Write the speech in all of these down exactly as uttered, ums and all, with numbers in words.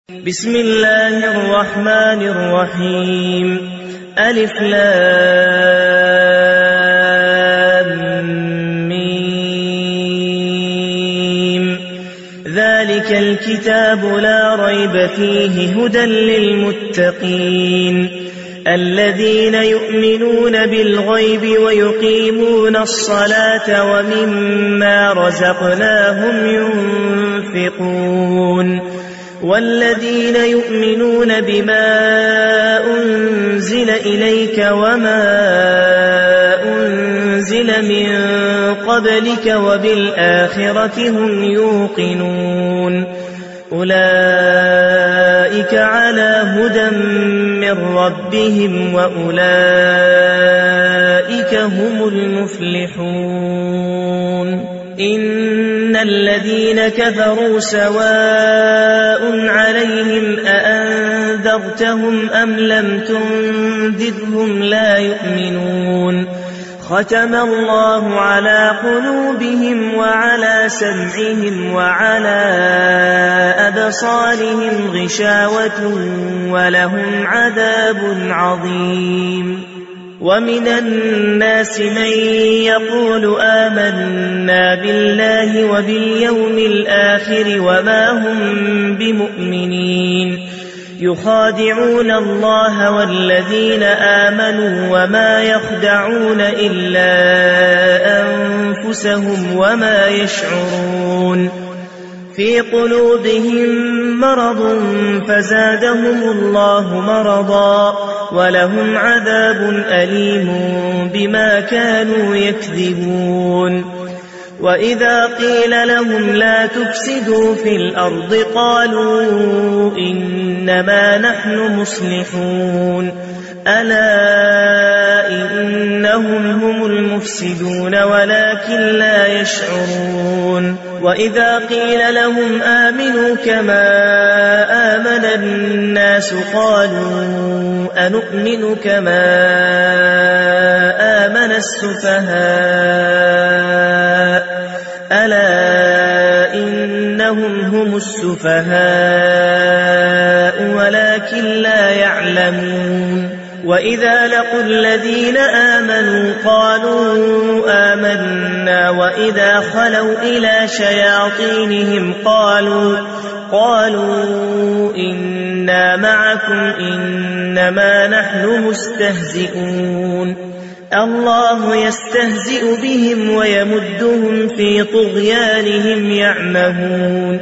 بسم الله الرحمن الرحيم ألف لام ميم ذلك الكتاب لا ريب فيه هدى للمتقين الذين يؤمنون بالغيب ويقيمون الصلاة ومما رزقناهم ينفقون والذين يؤمنون بما أنزل إليك وما أنزل من قبلك وبالآخرة هم يوقنون أولئك على هدى من ربهم وأولئك هم المفلحون إن الذين كفروا سواء عليهم أأنذرتهم أم لم تنذرهم لا يؤمنون ختم الله على قلوبهم وعلى سمعهم وعلى أبصارهم غشاوة ولهم عذاب عظيم ومن الناس من يقول آمنا بالله وباليوم الآخر وما هم بمؤمنين يخادعون الله والذين آمنوا وما يخدعون إلا أنفسهم وما يشعرون في قلوبهم مرض فزادهم الله مرضا ولهم عذاب أليم بما كانوا يكذبون وإذا قيل لهم لا تفسدوا في الأرض قالوا إنما نحن مصلحون ألا إنهم هم المفسدون ولكن لا يشعرون وإذا قيل لهم آمنوا كما آمن الناس قالوا أنؤمن كما آمن السفهاء ألا إنهم هم السفهاء ولكن لا يعلمون وإذا لقوا الذين آمنوا قالوا آمنا وإذا خلوا إلى شياطينهم قالوا قالوا إنا معكم إنما نحن مستهزئون الله يستهزئ بهم ويمدهم في طغيانهم يعمهون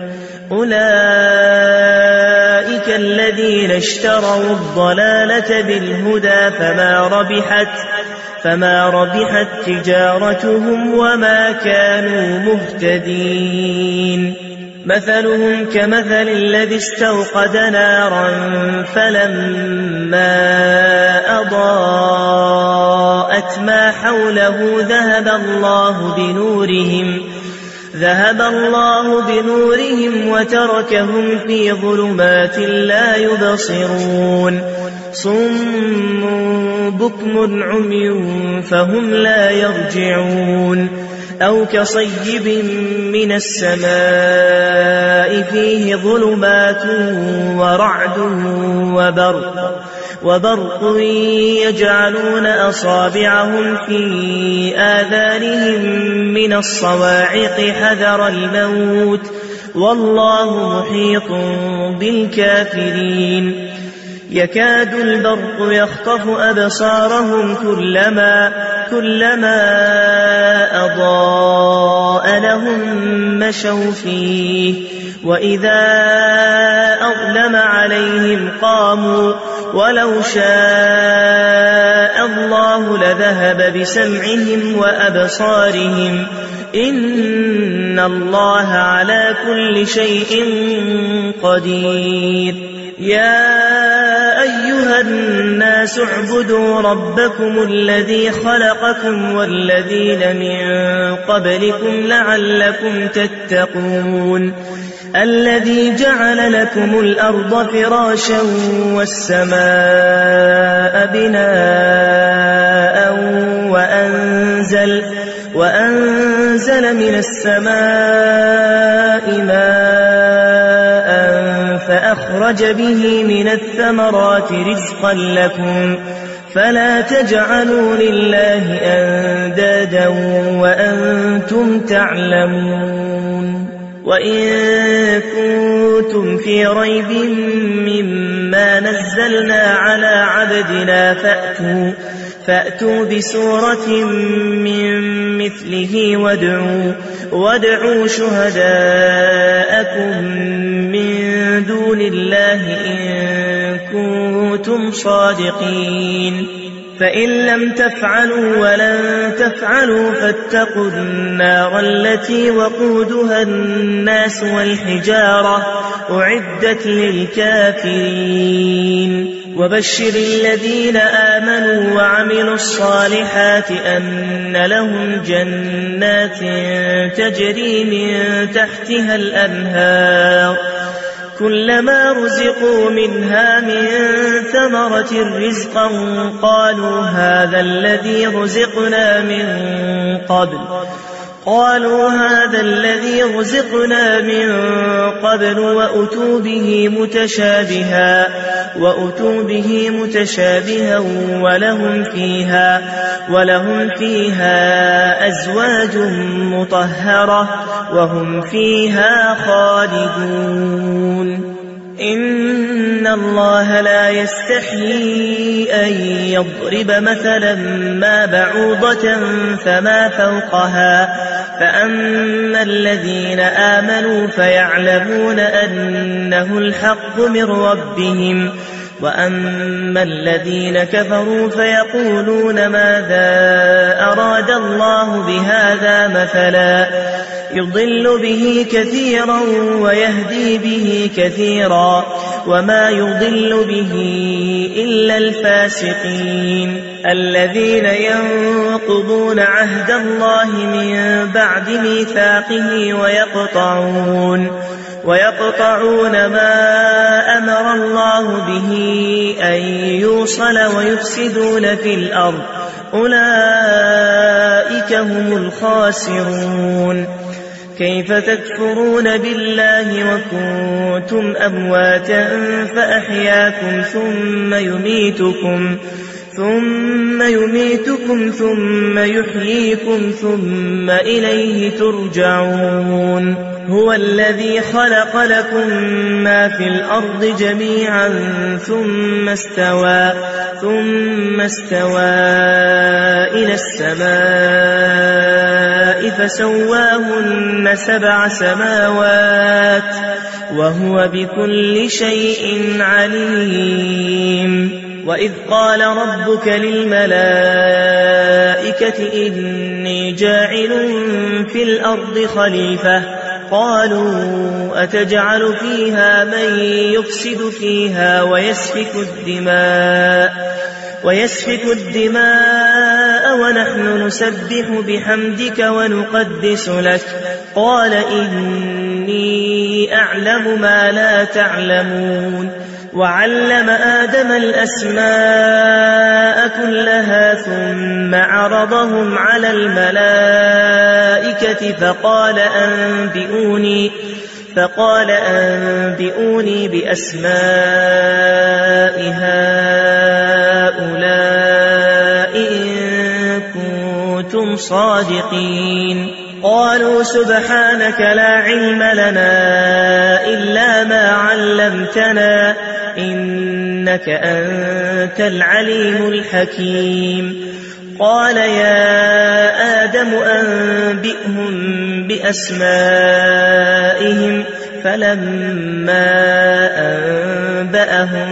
أولئك الذين اشتروا الضلالة بالهدى فما ربحت فما ربحت تجارتهم وما كانوا مهتدين مثلهم كمثل الذي استوقد نارا فلما أضاءت ما حوله ذهب الله بنورهم ذهب الله بنورهم وتركهم في ظلمات لا يبصرون صم بكم عمي فهم لا يرجعون أو كصيب من السماء فيه ظلمات ورعد وبرق وبرق يجعلون أصابعهم في آذانهم من الصواعق حذر الموت والله محيط بالكافرين يكاد البرق يخطف أبصارهم كلما كلما أضاء لهم مشوا فيه وإذا أظلم عليهم قاموا ولو شاء الله لذهب بسمعهم وأبصارهم إن الله على كل شيء قدير يا أيها الناس اعبدوا ربكم الذي خلقكم والذين من قبلكم لعلكم تتقون الذي جعل لكم الأرض فراشا والسماء بناء وأنزل وأنزل من السماء ماء فأخرج به من الثمرات رزقا لكم فلا تجعلوا لله أندادا وأنتم تعلمون وإن كنتم في ريب مما نزلنا على عبدنا فأتوا, فأتوا بسورة من مثله وادعوا, وادعوا شهداءكم من دون الله إن كنتم صادقين فإن لم تفعلوا ولن تفعلوا فاتقوا النار التي وقودها الناس والحجارة أعدت للكافرين وبشر الذين آمنوا وعملوا الصالحات أن لهم جنات تجري من تحتها الأنهار كلما رزقوا منها من ثمرة رزقا قالوا هذا الذي رزقنا من قبل قالوا هذا الذي رزقنا من قبل وأتوا به متشابها وأتوا به متشابها ولهم فيها ولهم فيها أزواج مطهرة وهم فيها خالدون إن الله لا يستحيي أن يضرب مثلا ما بعوضة فما فوقها فأما الذين آمنوا فيعلمون أنه الحق من ربهم وأما الذين كفروا فيقولون ماذا أراد الله بهذا مثلا يضل به كثيرا ويهدي به كثيرا وما يضل به إلا الفاسقين الذين ينقضون عهد الله من بعد ميثاقه ويقطعون ويقطعون ما أمر الله به أن يوصل ويفسدون في الأرض أولئك هم الخاسرون كيف تكفرون بالله وكنتم أمواتا فأحياكم ثم يميتكم ثم يميتكم ثم يحييكم ثم إليه ترجعون هو الذي خلق لكم ما في الأرض جميعا ثم استوى ثم استوى إلى السماء فسواهن سبع سماوات وهو بكل شيء عليم وإذ قال ربك للملائكة إني جاعل في الأرض خليفة قالوا أتجعل فيها من يفسد فيها ويسفك الدماء ويسفك الدماء ونحن نسبح بحمدك ونقدس لك قال إني أعلم ما لا تعلمون وعلم آدم الأسماء كلها ثم عرضهم على الملائكة فقال أنبئوني فقال أنبئوني بأسماء هؤلاء إن كنتم صادقين قالوا سبحانك لا علم لنا إلا ما علمتنا إنك أنت العليم الحكيم قال يا آدم أنبئهم بأسمائهم فلما أنبأهم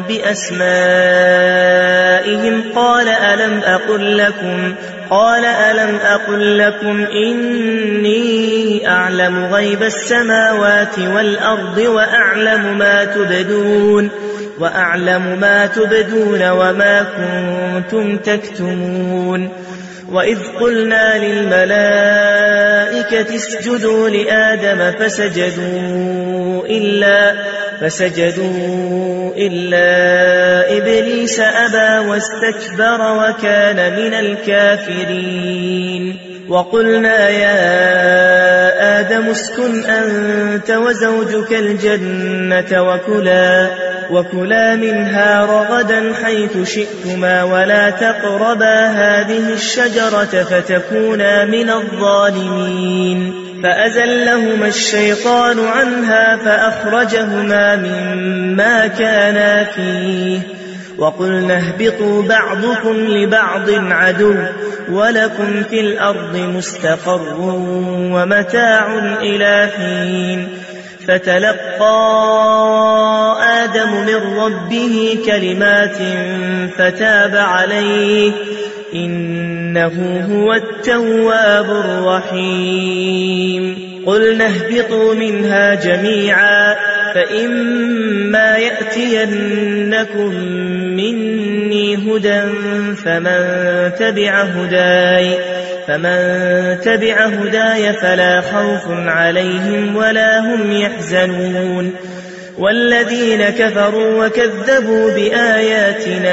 بأسمائهم قال ألم أقل لكم قال ألم أقل لكم إني أعلم غيب السماوات والأرض وأعلم ما تبدون وأعلم ما تبدون وما كنتم تكتمون وإذ قلنا للملائكة اسجدوا لآدم فسجدوا إلا فسجدوا إلا إبليس أبى واستكبر وكان من الكافرين وقلنا يا آدم اسكن أنت وزوجك الجنة وكلا, وكلا منها رغدا حيث شئتما ولا تقربا هذه الشجرة فتكونا من الظالمين. فأزلهما الشيطان عنها فأخرجهما مما كانا فيه وقلنا اهبطوا بعضكم لبعض عدو ولكم في الأرض مستقر ومتاع إلى حين. فتلقى آدم من ربه كلمات فتاب عليه إنه هو التواب الرحيم. قلنا اهبطوا منها جميعا فإما يأتينكم مني هدى فمن تبع هداي فمن تبع هداي فلا خوف عليهم ولا هم يحزنون. والذين كفروا وكذبوا بآياتنا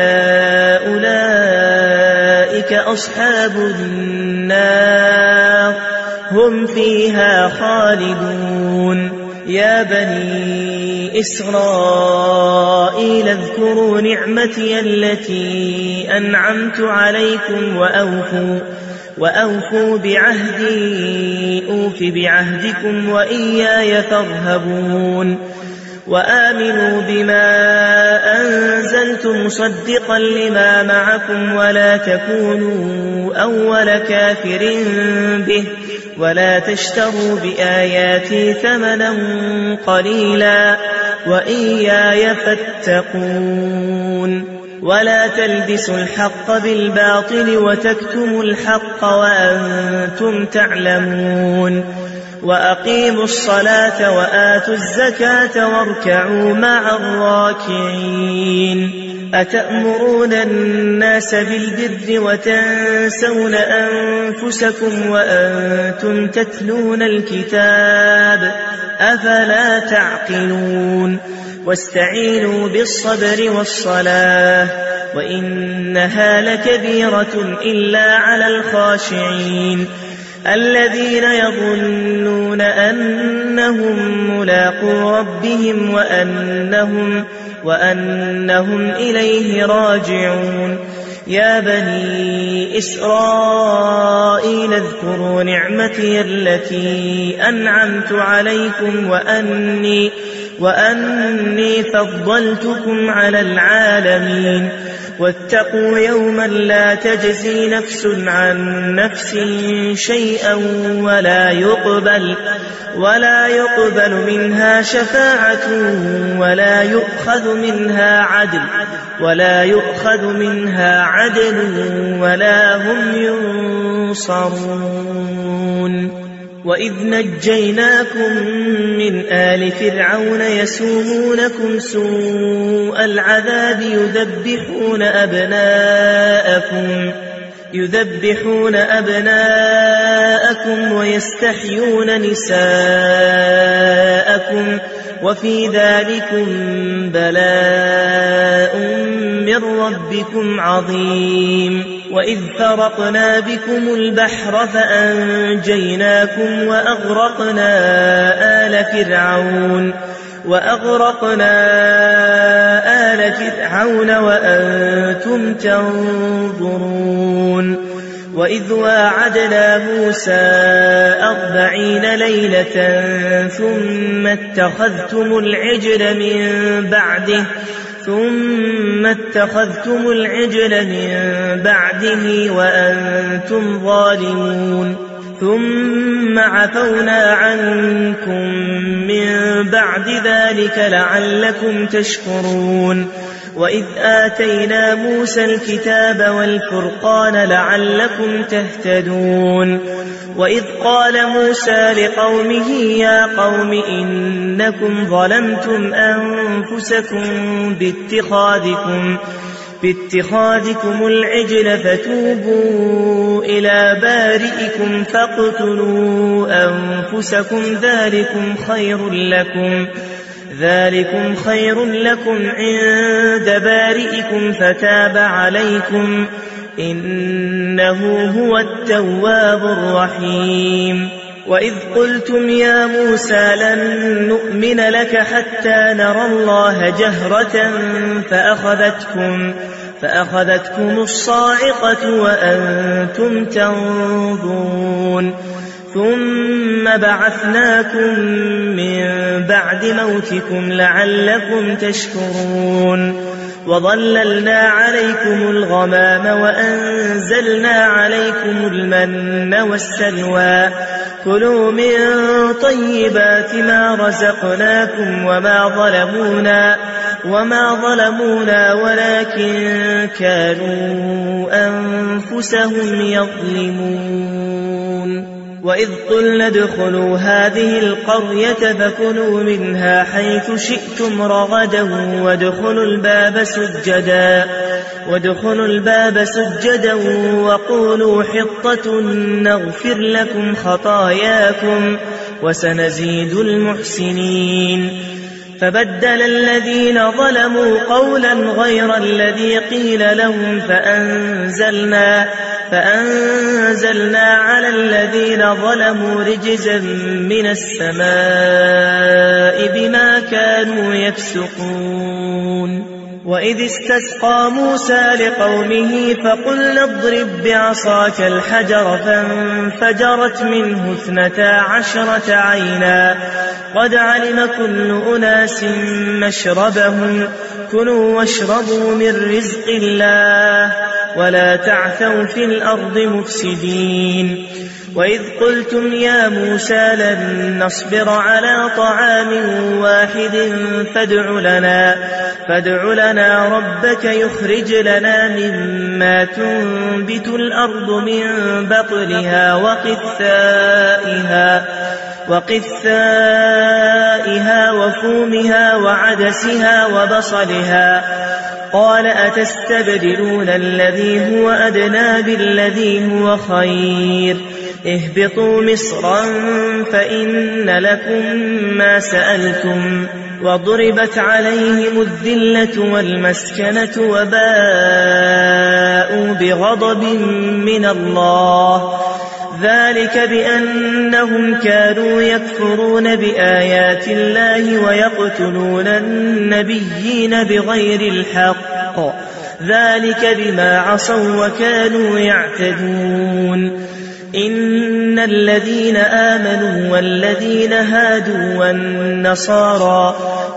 أولئك أصحاب النار هم فيها خالدون. يا بني إسرائيل اذكروا نعمتي التي أنعمت عليكم وأوفوا, وأوفوا بعهدي أوف بعهدكم وإياي فارهبون. وآمنوا بما أنزلت مصدقا لما معكم ولا تكونوا أول كافر به ولا تشتروا بآياتي ثمنا قليلا وإياي فاتقون. ولا تلبسوا الحق بالباطل وتكتموا الحق وأنتم تعلمون. وأقيموا الصلاة وآتوا الزكاة واركعوا مع الراكعين. أتأمرون الناس بالبر وتنسون أنفسكم وأنتم تتلون الكتاب أفلا تعقلون. واستعينوا بالصبر والصلاة وإنها لكبيرة إلا على الخاشعين الذين يظنون أنهم ملاقو ربهم وأنهم, وأنهم إليه راجعون. يا بني إسرائيل اذكروا نعمتي التي أنعمت عليكم وأني, وأني فضلتكم على العالمين. واتقوا يوما لا تجزي نفس عن نفس شيئا ولا يقبل, ولا يقبل منها شفاعة ولا يؤخذ منها عدل ولا يؤخذ منها عدل ولا هم ينصرون. وإذ نجيناكم من آل فرعون يسومونكم سوء العذاب يذبحون أبناءكم يذبحون أبناءكم ويستحيون نساءكم وفي ذلكم بلاء من ربكم عظيم. وإذ فرقنا بكم البحر فأنجيناكم وأغرقنا آل فرعون وأغرقنا آل فرعون وأنتم تنظرون. وإذ واعدنا موسى أربعين ليلة ثم اتخذتم العجل من بعده ثم اتخذتم العجل من بعده وأنتم ظالمون. ثم عفونا عنكم من بعد ذلك لعلكم تشكرون. وإذ آتينا موسى الكتاب والفرقان لعلكم تهتدون. وإذ قال موسى لقومه يا قوم إنكم ظلمتم أنفسكم باتخاذكم باتخاذكم العجل فتوبوا إلى بارئكم فاقتلوا أنفسكم ذلكم خير لكم ذلكم خير لكم عند بارئكم فتاب عليكم إنه هو التواب الرحيم. وإذ قلتم يا موسى لن نؤمن لك حتى نرى الله جهرة فأخذتكم, فأخذتكم الصاعقة وأنتم تنظرون ثم بعثناكم من بعد موتكم لعلكم تشكرون وظللنا عليكم الغمام وأنزلنا عليكم المن والسلوى كلوا من طيبات ما رزقناكم وما ظلمونا, وما ظلمونا ولكن كانوا أنفسهم يظلمون. وإذ قلنا ادخلوا هذه القرية فكلوا منها حيث شئتم رغدا وادخلوا الباب سجدا, وادخلوا الباب سجدا وقولوا حطة نغفر لكم خطاياكم وسنزيد المحسنين. فبدل الذين ظلموا قولا غير الذي قيل لهم فأنزلنا, فأنزلنا على الذين ظلموا رجزا من السماء بما كانوا يفسقون. وإذ استسقى موسى لقومه فقلنا اضرب بعصاك الحجر فانفجرت منه اثنتا عشرة عينا قد علم كل أناس مشربهم كلوا واشربوا من رزق الله ولا تعثوا في الأرض مفسدين. وإذ قلتم يا موسى لن نصبر على طعام واحد فادع لنا, فادع لنا ربك يخرج لنا مما تنبت الأرض من بقلها وقثائها, وقثائها وفومها وعدسها وبصلها قال أتستبدلون الذي هو أدنى بالذي هو خير اهبطوا مصرا فإن لكم ما سألتم وضربت عليهم الذلة والمسكنة وباءوا بغضب من الله ذلك بأنهم كانوا يكفرون بآيات الله ويقتلون النبيين بغير الحق ذلك بما عصوا وكانوا يعتدون. إن الذين آمنوا والذين هادوا والنصارى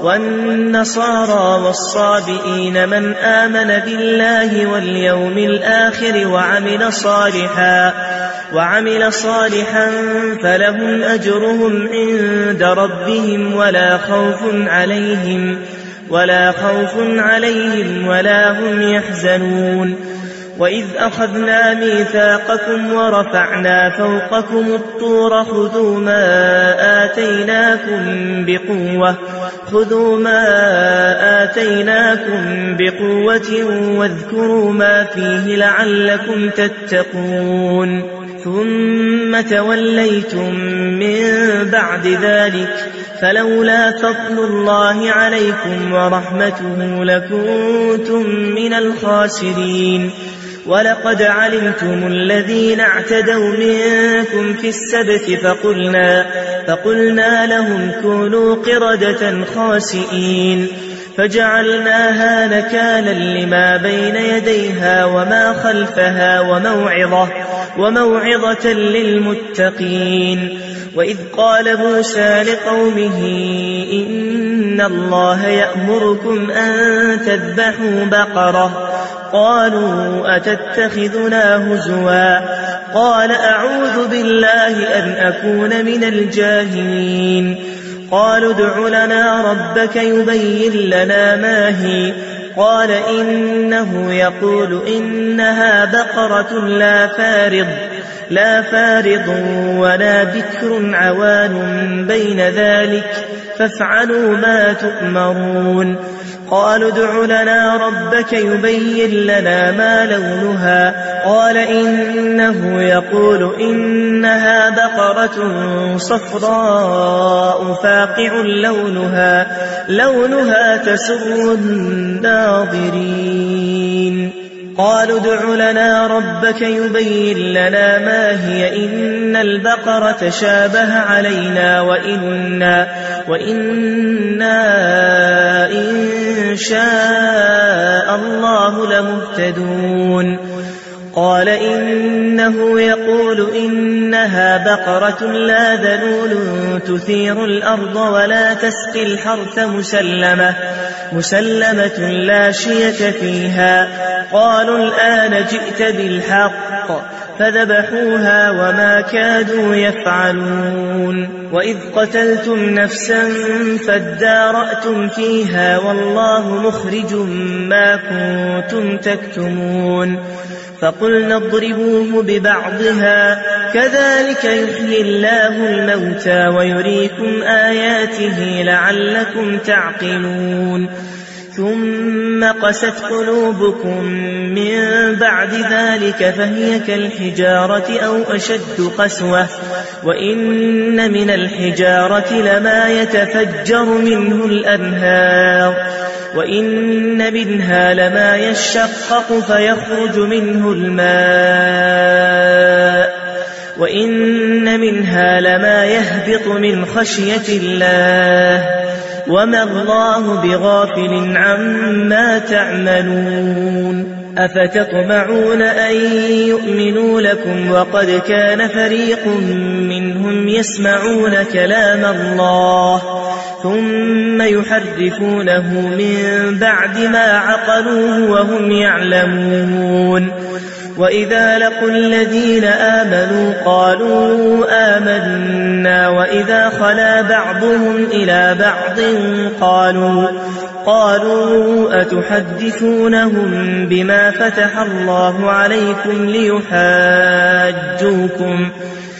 والنصارى والصابئين من آمن بالله واليوم الآخر وعمل صالحا وعمل صالحا فلهم أجرهم عند ربهم ولا خوف عليهم ولا خوف عليهم ولا هم يحزنون. وإذ أخذنا ميثاقكم ورفعنا فوقكم الطور خذوا ما آتيناكم بقوة خذوا ما آتيناكم بقوة واذكروا ما فيه لعلكم تتقون. ثم توليتم من بعد ذلك فلولا فضل الله عليكم ورحمته لكنتم من الخاسرين. ولقد علمتم الذين اعتدوا منكم في السبت فقلنا, فقلنا لهم كونوا قردة خاسئين فجعلناها نكالا لما بين يديها وما خلفها وموعظة, وموعظة للمتقين. وإذ قال موسى لقومه إن الله يأمركم أن تذبحوا بقرة قالوا أتتخذنا هزوا قال أعوذ بالله أن أكون من الجاهلين. قالوا ادع لنا ربك يبين لنا ما هي قال إنه يقول إنها بقرة لا فارض لا فارض ولا بكر عوان بين ذلك فافعلوا ما تؤمرون. قالوا ادع لنا ربك يبين لنا ما لونها قال إنه يقول إنها بقرة صفراء فاقع لونها لونها تسر الناظرين. قالوا ادع لنا ربك يبين لنا ما هي إن البقرة تشابه علينا وإنا, وإنا إن شاء الله لمهتدون. قال إنه يقول إنها بقرة لا ذلول تثير الأرض ولا تسقي الحرث مسلمة, مسلمة لا شية فيها. قالوا الآن جئت بالحق فذبحوها وما كادوا يفعلون. وإذ قتلتم نفسا فادارأتم فيها والله مخرج ما كنتم تكتمون. فقلنا اضربوه ببعضها كذلك يحيي الله الموتى ويريكم آياته لعلكم تعقلون. ثم قست قلوبكم من بعد ذلك فهي كالحجارة أو أشد قسوة وإن من الحجارة لما يتفجر منه الأنهار وإن منها لما يشقق فيخرج منه الماء وإن منها لما يهبط من خشية الله وما الله بغافل عما تعملون. أفتطمعون أن يؤمنوا لكم وقد كان فريق منهم يسمعون كلام الله ثم يحرفونه من بعد ما عقلوه وهم يعلمون. وإذا لقوا الذين آمنوا قالوا آمنا وإذا خلا بعضهم إلى بعض قالوا قالوا أتحدثونهم بما فتح الله عليكم ليحاجوكم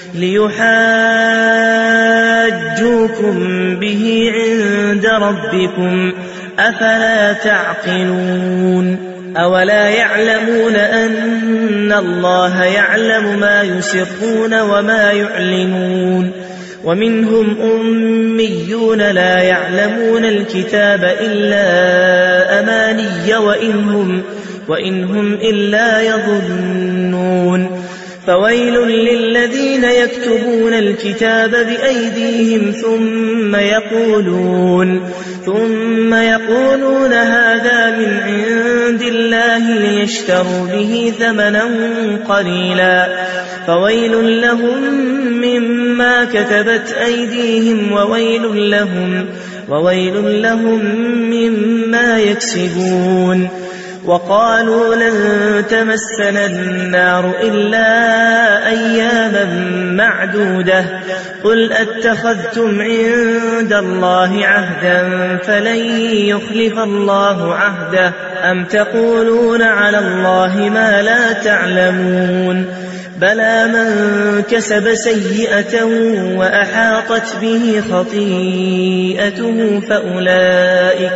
ليحاجوكم به عند ربكم أفلا تعقلون. أولا يعلمون أن الله يعلم ما يسرون وما يعلنون. ومنهم أميون لا يعلمون الكتاب إلا أماني وإنهم, وإنهم إلا يظنون. فويل للذين يكتبون الكتاب بأيديهم ثم يقولون ثم يقولون هذا من عند الله ليشتروا به ثمنا قليلا فويل لهم مما كتبت أيديهم وويل لهم, وويل لهم مما يكسبون. وقالوا لن تمسنا النار إلا أياما معدودة قل أتخذتم عند الله عهدا فلن يخلف الله عهده أم تقولون على الله ما لا تعلمون. بلى من كسب سيئة وأحاطت به خطيئته فأولئك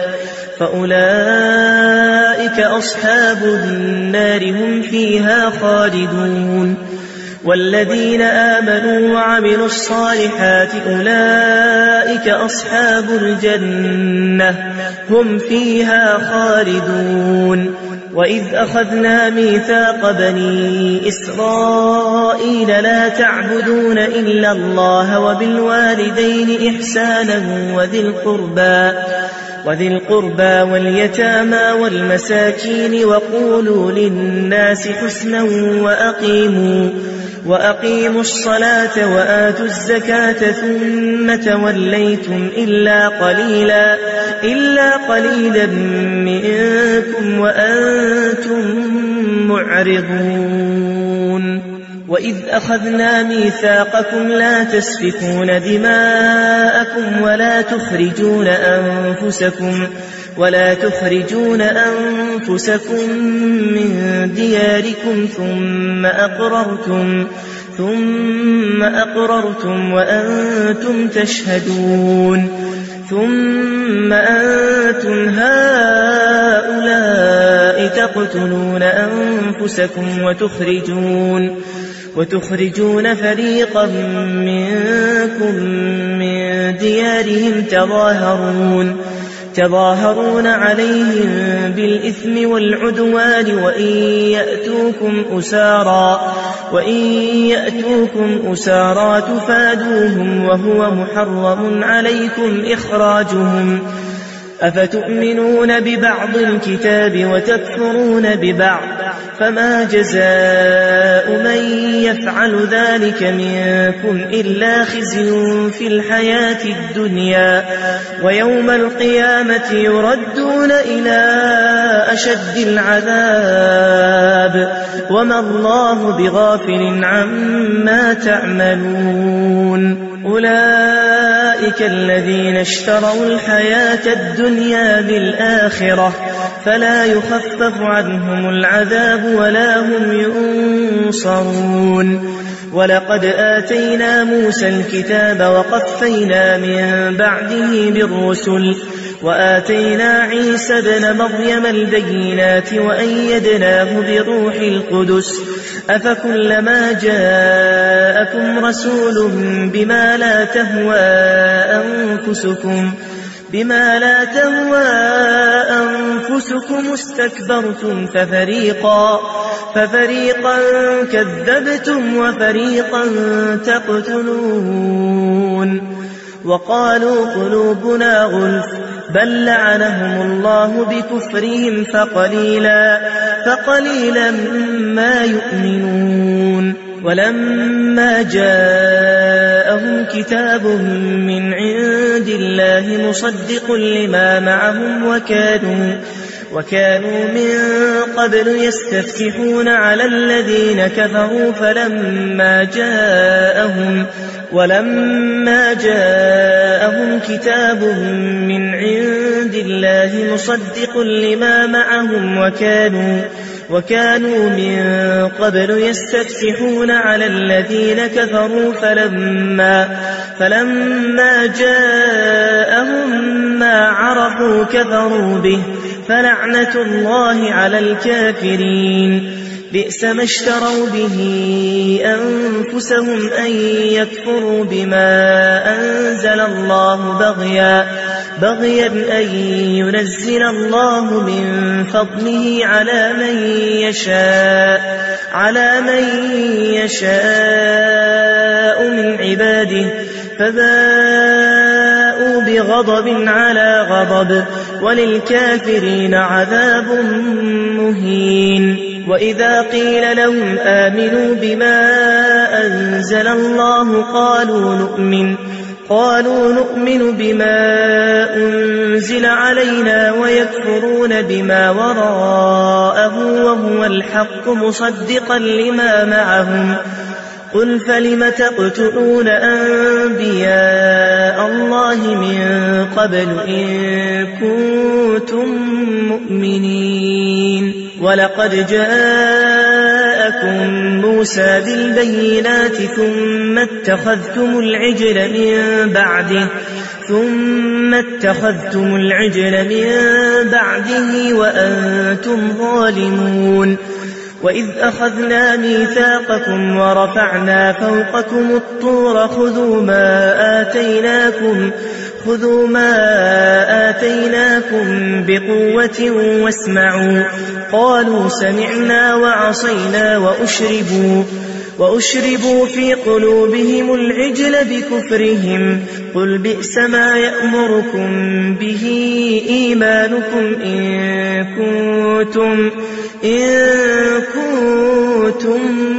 فأولئك أصحاب النار هم فيها خالدون. والذين آمنوا وعملوا الصالحات أولئك أصحاب الجنة هم فيها خالدون. وإذ أخذنا ميثاق بني إسرائيل لا تعبدون إلا الله وبالوالدين إحسانا وذي القربى وذي القربى واليتامى والمساكين وقولوا للناس حسنا وأقيموا, وأقيموا الصلاة وآتوا الزكاة ثم توليتم إلا قليلا, إلا قليلا منكم وأنتم معرضون. وإذ أخذنا ميثاقكم لا تسفكون دماءكم ولا تخرجون أنفسكم ولا تخرجون أنفسكم من دياركم ثم أقررتم ثم أقررتم وأنتم تشهدون. ثم أنتم هؤلاء تقتلون أنفسكم وتخرجون وتخرجون فريقا منكم من ديارهم تظاهرون تظاهرون عليهم بالإثم والعدوان وإن يأتوكم أسارا وإن يأتوكم أسارا تفادوهم وهو محرم عليكم إخراجهم أفتؤمنون ببعض الكتاب وتكفرون ببعض فما جزاء من يفعل ذلك منكم إلا خزي في الحياة الدنيا ويوم القيامة يردون إلى أشد العذاب وما الله بغافل عما تعملون أولئك الذين اشتروا الحياة الدنيا بالآخرة فلا يخفف عنهم العذاب ولا هم ينصرون ولقد آتينا موسى الكتاب وقفينا من بعده بالرسل وآتينا عيسى ابن مريم البينات وأيدناه بروح القدس أفكلما جاءكم رسول بما لا تهوى أنفسكم بما لا تهوى أنفسكم استكبرتم ففريقا ففريقا كذبتم وفريقا تقتلون وقالوا قلوبنا غلف بل لعنهم الله بكفرهم فقليلا فقليلا ما يؤمنون ولما جاءهم كتاب من عند الله مصدق لما معهم وكانوا وكانوا من قبل يستفتحون على الذين كفروا فلما جاءهم ولما جاءهم كتاب من عند الله مصدق لما معهم وكانوا وكانوا من قبل يستفتحون على الذين كفروا فلما فلما جاءهم ما عرفوا كفروا به فلعنة الله على الكافرين بئس ما اشتروا به أنفسهم أن يكفروا بما أنزل الله بغيا بغيا أن ينزل الله من فضله على من يشاء على من يشاء من عباده فباءوا بغضب على غضب وللكافرين عذاب مهين وإذا قيل لهم آمنوا بما أنزل الله قالوا نؤمن قالوا نؤمن بما أنزل علينا ويكفرون بما وراءه وهو الحق مصدقا لما معهم قل فلم تقتلون أنبياء الله من قبل إن كنتم مؤمنين ولقد جاءكم موسى بالبينات ثم اتخذتم العجل من بعده ثم اتخذتم العجل من بعده وأنتم ظالمون وإذ أخذنا ميثاقكم ورفعنا فوقكم الطور خذوا ما آتيناكم خذوا ما آتيناكم بقوة واسمعوا قالوا سمعنا وعصينا وأشربوا وأشربوا في قلوبهم العجل بكفرهم قل بئس ما يأمركم به إيمانكم إن كنتم إن كنتم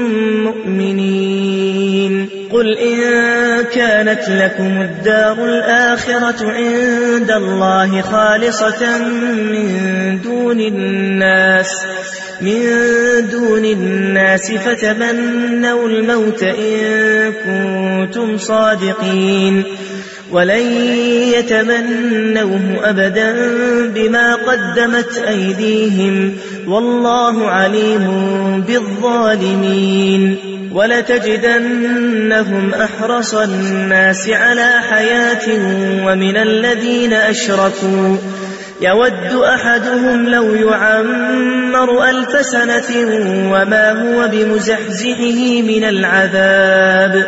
مؤمنين قل إن كانت لكم الدار الآخرة عند الله خالصة من دون الناس من دون الناس فتمنوا الموت إن كنتم صادقين ولن يتمنوه أبدا بما قدمت أيديهم والله عليم بالظالمين ولتجدنهم أحرص الناس على حياة ومن الذين أشركوا يود أحدهم لو يعمر ألف سنة وما هو بمزحزحه من العذاب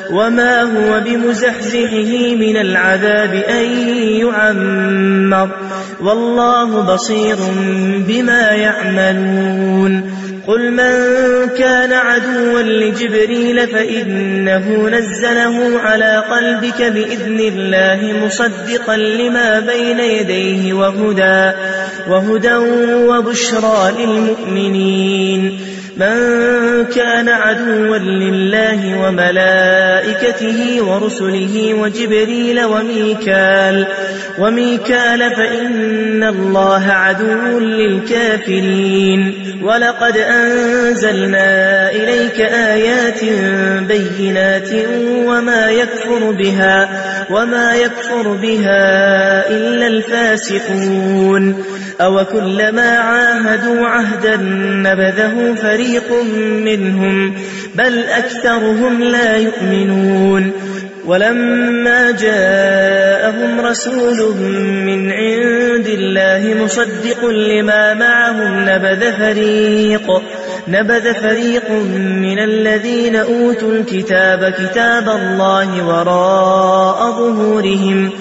وما هو بمزحزحه من العذاب أن يعمر والله بصير بما يعملون قل من كان عدوا لجبريل فإنه نزله على قلبك بإذن الله مصدقا لما بين يديه وهدى, وهدى وبشرى للمؤمنين من كان عدوا لله وملائكته ورسله وجبريل وميكال, وميكال فإن الله عدو للكافرين ولقد أنزلنا إليك آيات بينات وما يكفر بها, وما يكفر بها إلا الفاسقون أو كلما عاهدوا عهدا نبذه فريق منهم بل أكثرهم لا يؤمنون ولما جاءهم رسول من عند الله مصدق لما معهم نبذ فريق, نبذ فريق من الذين أوتوا الكتاب كتاب الله وراء ظهورهم,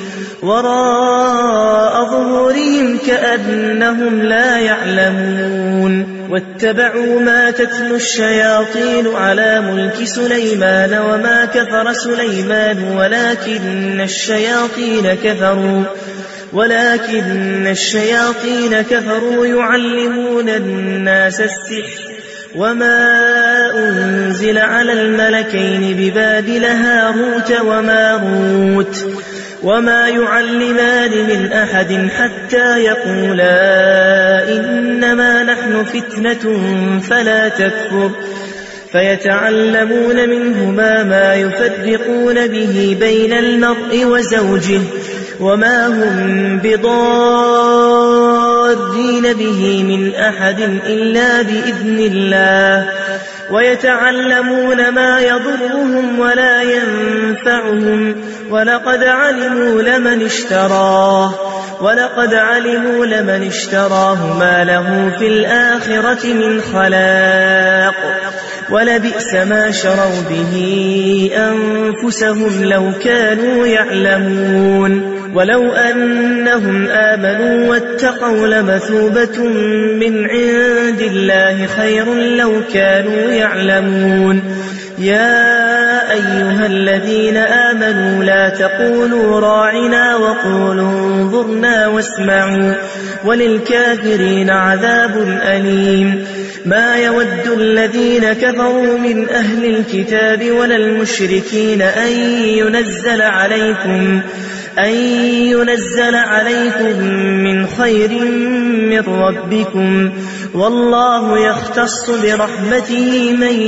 وراء ظهورهم كأنهم لا يعلمون واتبعوا ما تتلو الشياطين على ملك سليمان وما كفر سليمان ولكن الشياطين كفروا ولكن الشياطين كفروا يعلمون الناس السحر وما أنزل على الملكين ببابل هاروت وماروت وما يعلمان من أحد حتى يقولا إنما نحن فتنة فلا تكفر فيتعلمون منهما ما يفرقون به بين المرء وزوجه وما هم بضارين به من أحد إلا بإذن الله ويتعلمون ما يضرهم ولا ينفعهم ولقد علموا لمن اشتراه ولقد علموا لمن اشتراه ما له في الآخرة من خلاق ولبئس ما شروا به أنفسهم لو كانوا يعلمون ولو أنهم آمنوا واتقوا لمثوبة من عند الله خير لو كانوا يعلمون يا أيها الذين آمنوا لا تقولوا راعنا وقولوا انظرنا واسمعوا وللكافرين عذاب أليم ما يود الذين كفروا من أهل الكتاب ولا المشركين أن ينزل عليكم أن ينزل عليكم من خير من ربكم والله يختص برحمته من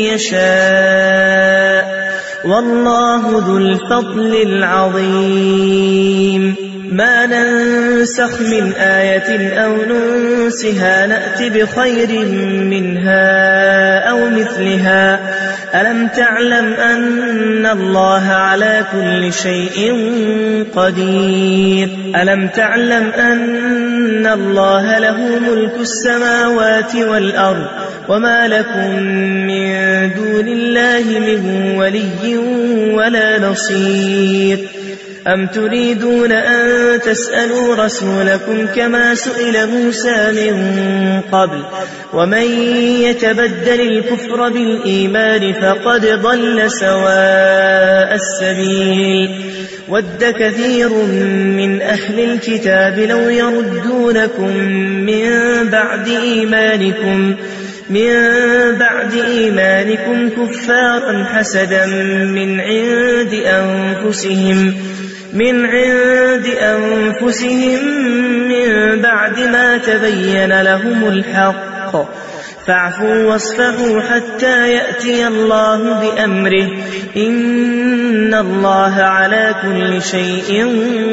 يشاء والله ذو الفضل العظيم ما ننسخ من آية أو ننسها نأت بخير منها أو مثلها ألم تعلم أن الله على كل شيء قدير ألم تعلم أن الله له ملك السماوات والأرض وما لكم من دون الله من ولي ولا نصير أم تريدون أن تسألوا رسولكم كما سئل موسى من قبل ومن يتبدل الكفر بالإيمان فقد ضل سواء السبيل ود كثير من أهل الكتاب لو يردونكم من بعد إيمانكم من بعد إيمانكم كفارا حسدا من عند أنفسهم من عند أنفسهم من بعد ما تبين لهم الحق فاعفوا واصفحوا حتى يأتي الله بأمره إن الله على كل شيء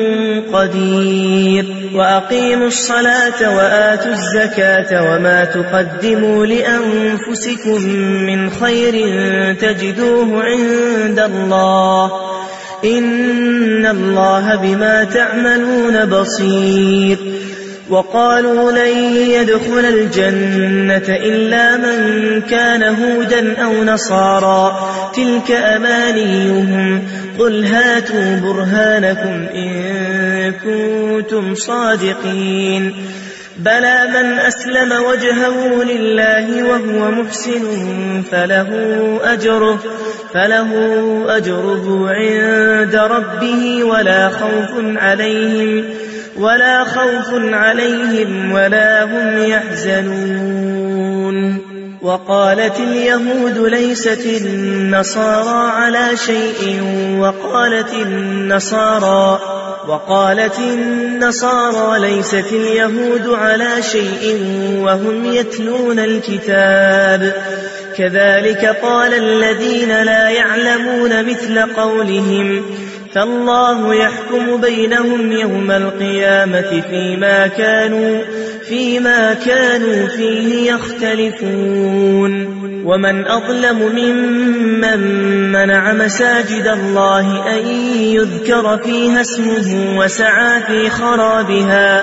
قدير وأقيموا الصلاة وآتوا الزكاة وما تقدموا لأنفسكم من خير تجدوه عند الله إن الله بما تعملون بصير وقالوا لن يدخل الجنة إلا من كان هودا أو نصارى تلك أمانيهم قل هاتوا برهانكم إن كنتم صادقين بلى من أسلم وجهه لله وهو محسن فله أجره, فله أجره عند ربه ولا خوف عليهم ولا خوف عليهم ولا هم يحزنون. وقالت اليهود ليست النصارى على شيء وقالت النصارى وقالت النصارى ليست اليهود على شيء وهم يتلون الكتاب كذلك قال الذين لا يعلمون مثل قولهم فالله يحكم بينهم يوم القيامة فيما كانوا فيما كانوا فيه يختلفون. ومن أظلم ممن منع مساجد الله أن يذكر فيها اسمه وسعى في خرابها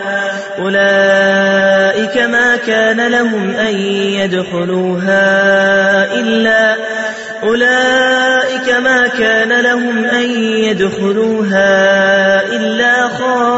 أولئك ما كان لهم أن يدخلوها إلا أولئك ما كان لهم أن يدخلوها إلا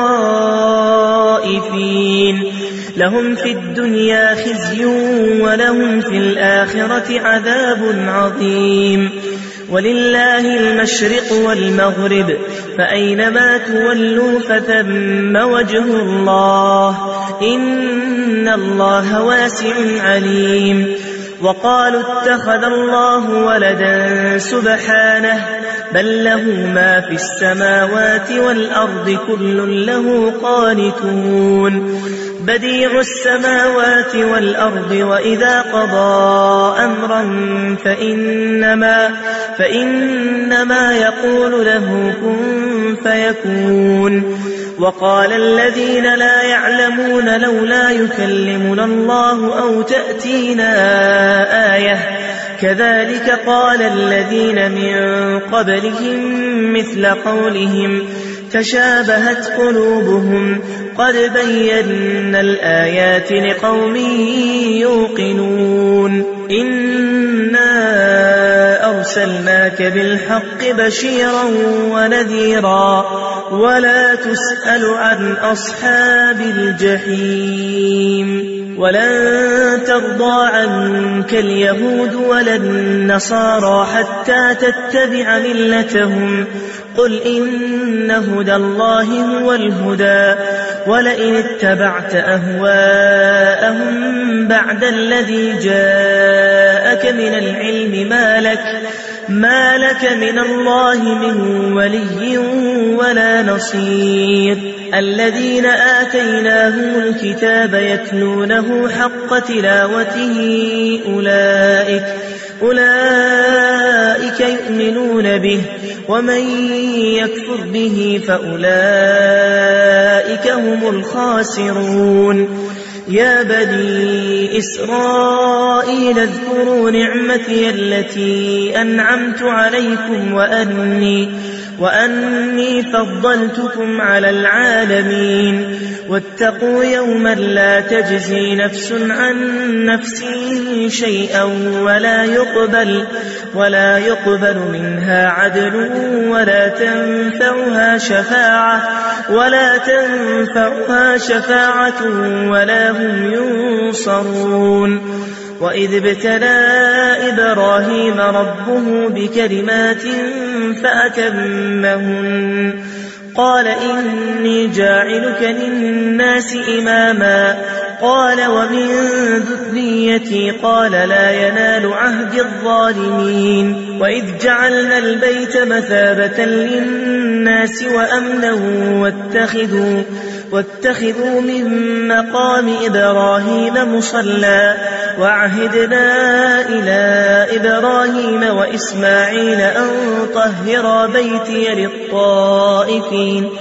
خائفين لهم في الدنيا خزي ولهم في الآخرة عذاب عظيم. ولله المشرق والمغرب فأينما تولوا فثم وجه الله إن الله واسع عليم. وقالوا اتخذ الله ولدا سبحانه بل له ما في السماوات والأرض كل له قانتون بديع السماوات والأرض وإذا قضى أمرا فإنما, فإنما يقول له كن فيكون. وقال الذين لا يعلمون لولا يكلمنا الله أو تأتينا آية كذلك قال الذين من قبلهم مثل قولهم تشابهت قلوبهم قد بينا الآيات لقوم يوقنون. إنا أرسلناك بالحق بشيرا ونذيرا ولا تسأل عن أصحاب الجحيم. ولن ترضى عنك اليهود ولا النصارى حتى تتبع ملتهم قل إن هدى الله هو الهدى ولئن اتبعت أهواءهم بعد الذي جاءك من العلم ما لك, ما لك من الله من ولي ولا نصير. الذين آتيناهم الكتاب يتلونه حق تلاوته أولئك, أولئك يؤمنون به ومن يكفر به فأولئك هم الخاسرون. يا بني إسرائيل اذكروا نعمتي التي أنعمت عليكم وأني, وأني فضلتكم على العالمين. واتقوا يوما لا تجزي نفس عن نفس شيئا ولا يقبل, ولا يقبل منها عدل ولا تنفعها شفاعة ولا تنفعها شفاعة ولا هم ينصرون. وإذ ابتلى إبراهيم ربه بكلمات فأتمهن قال إني جاعلك للناس إماما قال ومن ذريتي قال لا ينال عهد الظالمين. وإذ جعلنا البيت مثابة للناس وأمنا واتخذوا, واتخذوا من مقام إبراهيم مصلى وعهدنا إلى إبراهيم وإسماعيل أن طهرا بيتي للطائفين,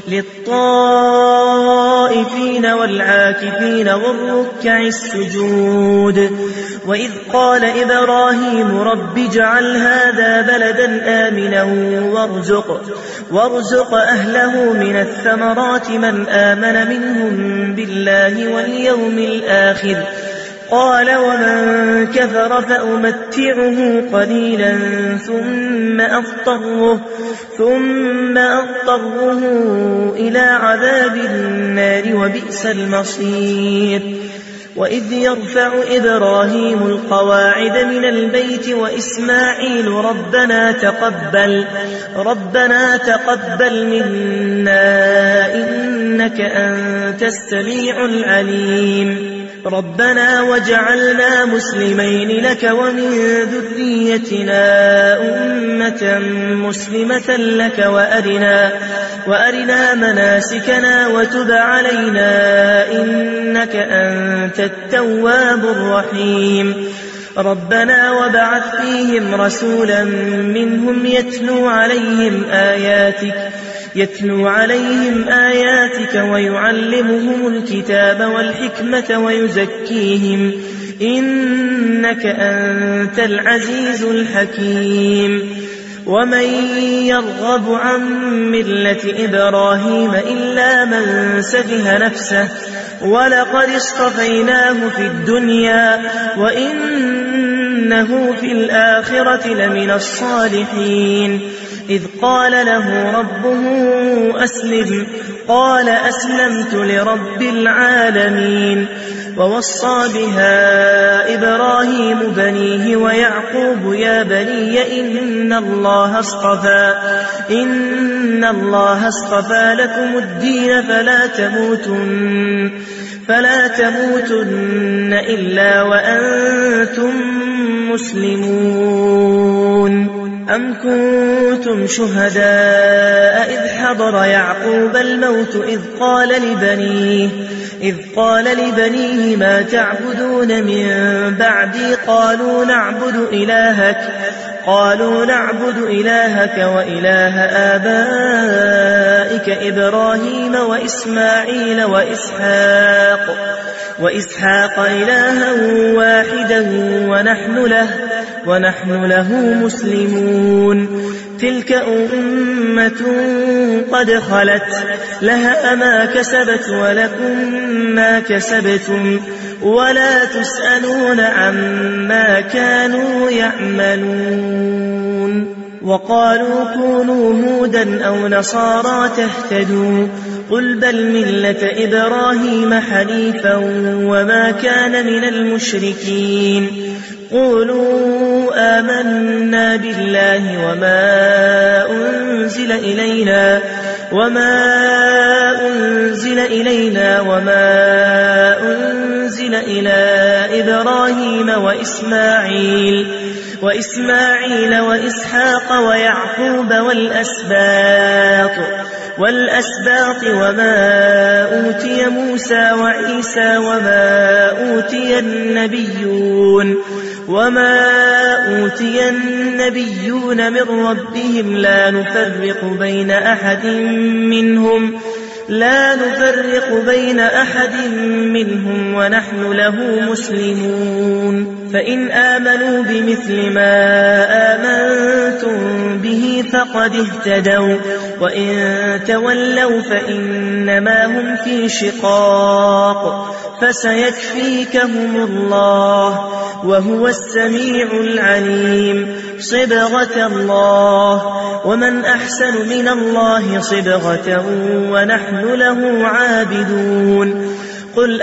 للطائفين والعاكفين والركع السجود. وإذ قال إبراهيم رب اجعل هذا بلدا آمنا وارزق, وارزق أهله من الثمرات من آمن منهم بالله واليوم الآخر. قال ومن كفر فأمتعه قليلا ثم أضطره, ثم أضطره إلى عذاب النار وبئس المصير. وإذ يرفع إبراهيم القواعد من البيت وإسماعيل ربنا تقبل, ربنا تقبل منا إنك أنت السميع العليم. ربنا وجعلنا مسلمين لك ومن ذريتنا أمة مسلمة لك وأرنا, وأرنا مناسكنا وتب علينا إنك أنت التواب الرحيم. ربنا وبعث فيهم رسولا منهم يتلو عليهم آياتك يتلو عليهم آياتك ويعلمهم الكتاب والحكمة ويزكيهم إنك أنت العزيز الحكيم. ومن يرغب عن ملة إبراهيم إلا من سفه نفسه ولقد اصطفيناه في الدنيا وإنه في الآخرة لمن الصالحين. إذ قال له ربه أسلم قال أسلمت لرب العالمين. ووصى بها إبراهيم بنيه ويعقوب يا بني إن الله اصطفى إن الله اصطفى لكم الدين فلا تموتن فلا تموتن إلا وأنتم مسلمون. أم كنتم شهداء إذ حضر يعقوب الموت إذ قال لبنيه إذ قال لبنيه ما تعبدون من بعدي قالوا نعبد إلهك قالوا نعبد إلهك وإله آبائك إبراهيم وإسماعيل وإسحاق وإسحاق إلها واحدا ونحن له ونحن له مسلمون. تلك أمة قد خلت لها ما كسبت ولكم ما كسبتم ولا تسألون عما كانوا يعملون. وقالوا كونوا هودا أو نصارى تهتدوا قل بل ملة إبراهيم حنيفا وما كان من المشركين. قولوا آمنا بالله وما أنزل إلينا وما أنزل إلينا وما أنزل إلى إبراهيم وإسماعيل وإسماعيل وإسحاق ويعقوب والأسباط والأسباط وما أوتي موسى وعيسى وما أوتي النبيون وما أوتي النبيون من ربهم لا نفرق بين أحد منهم لا نفرق بين أحد منهم ونحن له مسلمون. فإن آمنوا بمثل ما آمنتم به فقد اهتدوا وإن تولوا فإنما هم في شقاق فسيكفيكهم الله وهو السميع العليم. صبغة الله ومن أحسن من الله صبغة ونحن له عابدون. قل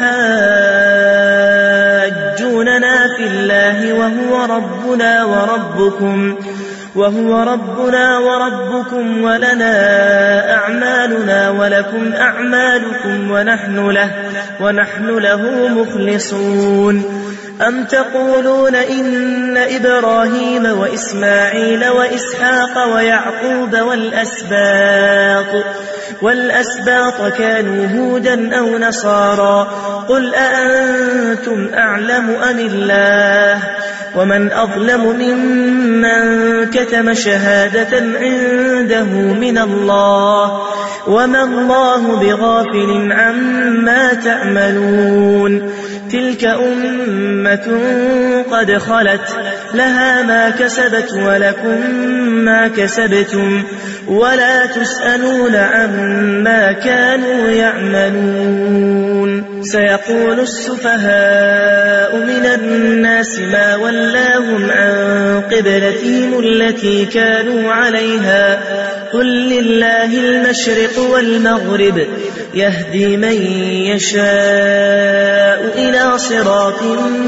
أتحاجوننا في الله وهو ربنا وربكم وهو ربنا وربكم ولنا أعمالنا ولكم أعمالكم ونحن له ونحن له مخلصون. أم تقولون إن إبراهيم وإسماعيل وإسحاق ويعقوب والأسباط والأسباط كانوا هودا أو نصارى قل أأنتم أعلم أم الله ومن أظلم ممن كتم شهادة عنده من الله وما الله بغافل عما تعملون تلك أمة قد خلت لها ما كسبت ولكم ما كسبتم ولا تسألون عما كانوا يعملون سيقول السفهاء من الناس ما ولاهم عن قبلتهم التي كانوا عليها قل لله المشرق والمغرب يهدي من يشاء إلى صراط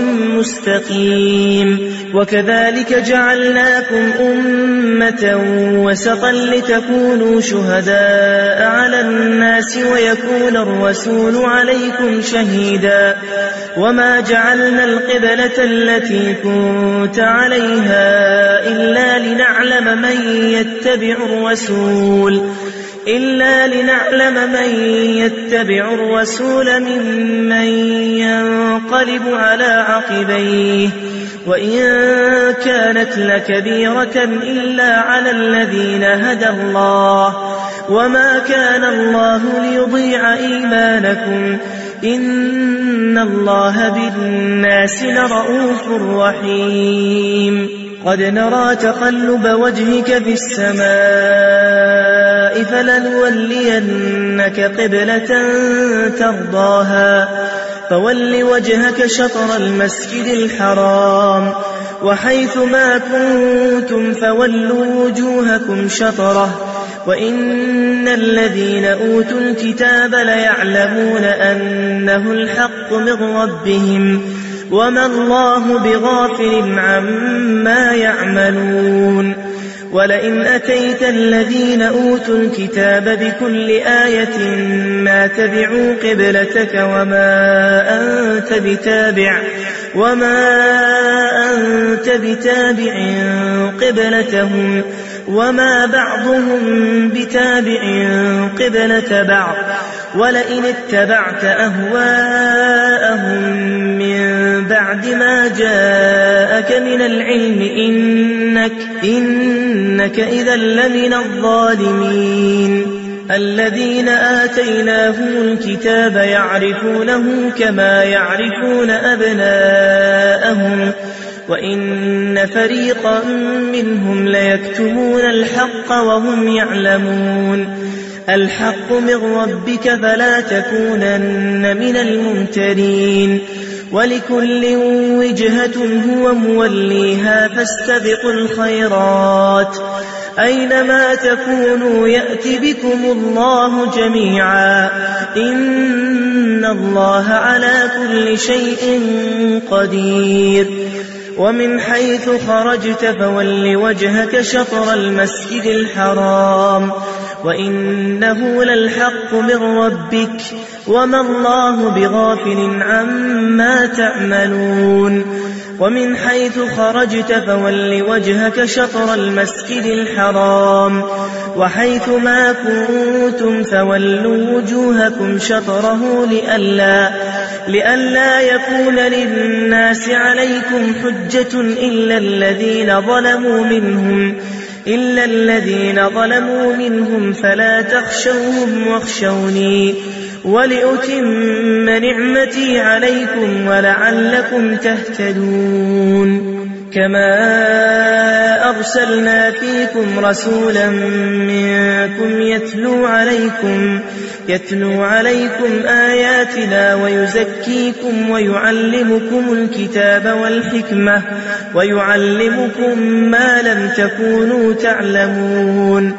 مستقيم وكذلك جعلناكم أمة وسطا لتكونوا شهداء على الناس ويكون الرسول عليكم شهيدا وما جعلنا القبلة التي كنت عليها إلا لنعلم من يتبع الرسول إلا لنعلم من يتبع الرسول ممن ينقلب على عقبيه وإن كانت لكبيرة إلا على الذين هدى الله وما كان الله ليضيع إيمانكم إن الله بالناس لرؤوف رحيم قد نرى تقلب وجهك في السماء فلنولينك قبلة ترضاها فول وجهك شطر المسجد الحرام وحيث ما كنتم فولوا وجوهكم شطره وإن الذين أوتوا الكتاب ليعلمون أنه الحق من ربهم وما الله بغافل عما يعملون ولئن أتيت الذين أوتوا الكتاب بكل آية ما تبعوا قبلتك وما أنت بتابع وما أنت بتابع قبلتهم وما بعضهم بتابع قبلة بعض ولئن اتبعت أهواءهم من بعد ما جاءك من العلم إنك, إنك إذا لمن الظالمين الذين آتيناهم الكتاب يعرفونه كما يعرفون أبناءهم وإن فريقا منهم ليكتمون الحق وهم يعلمون الحق من ربك فلا تكونن من الممترين ولكل وجهة هو موليها فاستبقوا الخيرات أينما تكونوا يأتي بكم الله جميعا إن الله على كل شيء قدير ومن حيث خرجت فول وجهك شطر المسجد الحرام وإنه للحق من ربك وما الله بغافل عما تعملون ومن حيث خرجت فول وجهك شطر المسجد الحرام وحيث ما كنتم فولوا وجوهكم شطره لئلا, لئلا يكون للناس عليكم حجة إلا الذين ظلموا منهم إلا الذين ظلموا منهم فلا تخشوهم واخشوني ولأتم نعمتي عليكم ولعلكم تهتدون كما أرسلنا فيكم رسولا منكم يتلو عليكم يتلو عليكم آياتنا ويزكيكم ويعلمكم الكتاب والحكمة ويعلمكم ما لم تكونوا تعلمون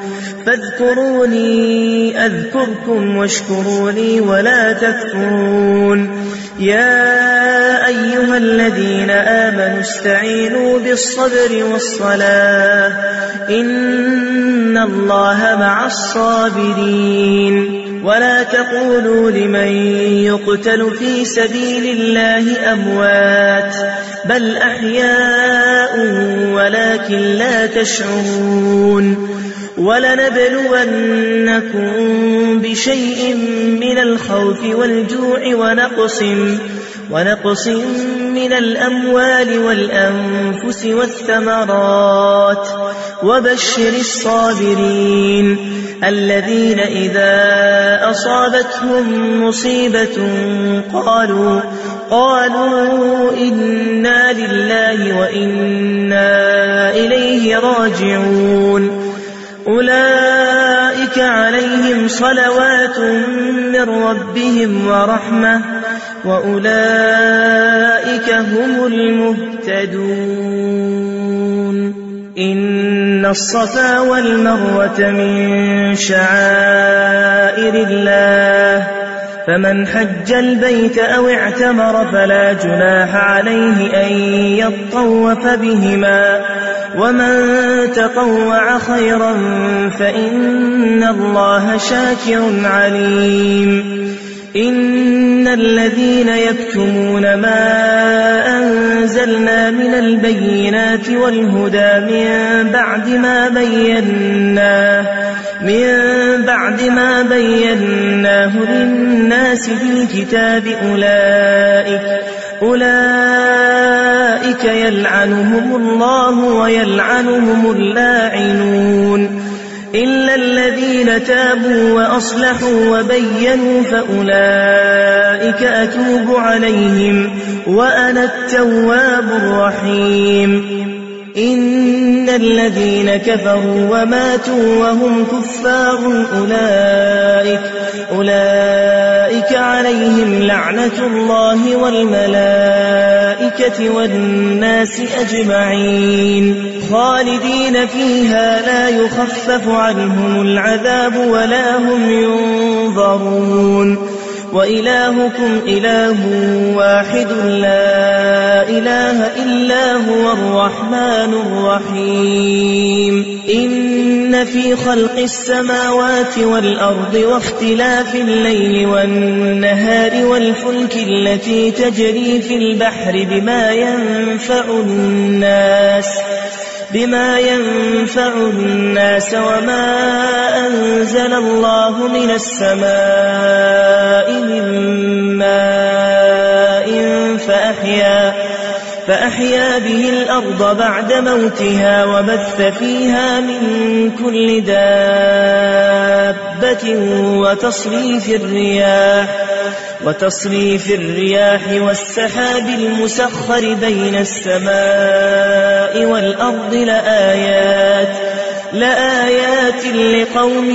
فاذكروني أذكركم واشكروا لي ولا تكفرون يا أيها الذين آمنوا استعينوا بالصبر والصلاة إن الله مع الصابرين ولا تقولوا لمن يقتل في سبيل الله أموات بل أحياء ولكن لا تشعرون ولنبلونكم بشيء من الخوف والجوع ونقص ونقص من الأموال والأنفس والثمرات وبشر الصابرين الذين إذا أصابتهم مصيبة قالوا قالوا إنا لله وإنا إليه راجعون أولئك عليهم صلوات من ربهم ورحمة وأولئك هم المهتدون إن الصفا والمروة من شعائر الله فمن حج البيت أو اعتمر فلا جناح عليه أن يطوف بهما ومن تطوع خيرا فإن الله شاكر عليم إن الذين يكتمون ما أنزلنا من البينات والهدى من بعد ما بيناه من بعد ما بيناه للناس في الكتاب أولئك أولئك يلعنهم الله ويلعنهم اللاعنون إلا الذين تابوا وأصلحوا وبينوا فأولئك أتوب عليهم وأنا التواب الرحيم إن الذين كفروا وماتوا وهم كفار أولئك أولئك عليهم لعنة الله والملائكة والناس أجمعين خالدين فيها لا يخفف عنهم العذاب ولا هم ينظرون وإلهكم إله واحد لا إله إلا هو الرحمن الرحيم إن في خلق السماوات والأرض واختلاف الليل والنهار والفلك التي تجري في البحر بما ينفع الناس بما ينفع الناس وما أنزل الله من السماء من ماء فأحيا فأحيا به الأرض بعد موتها وبث فيها من كل دابة وتصريف الرياح وتصريف الرياح والسحاب المسخر بين السماء والأرض لآيات لآيات لقوم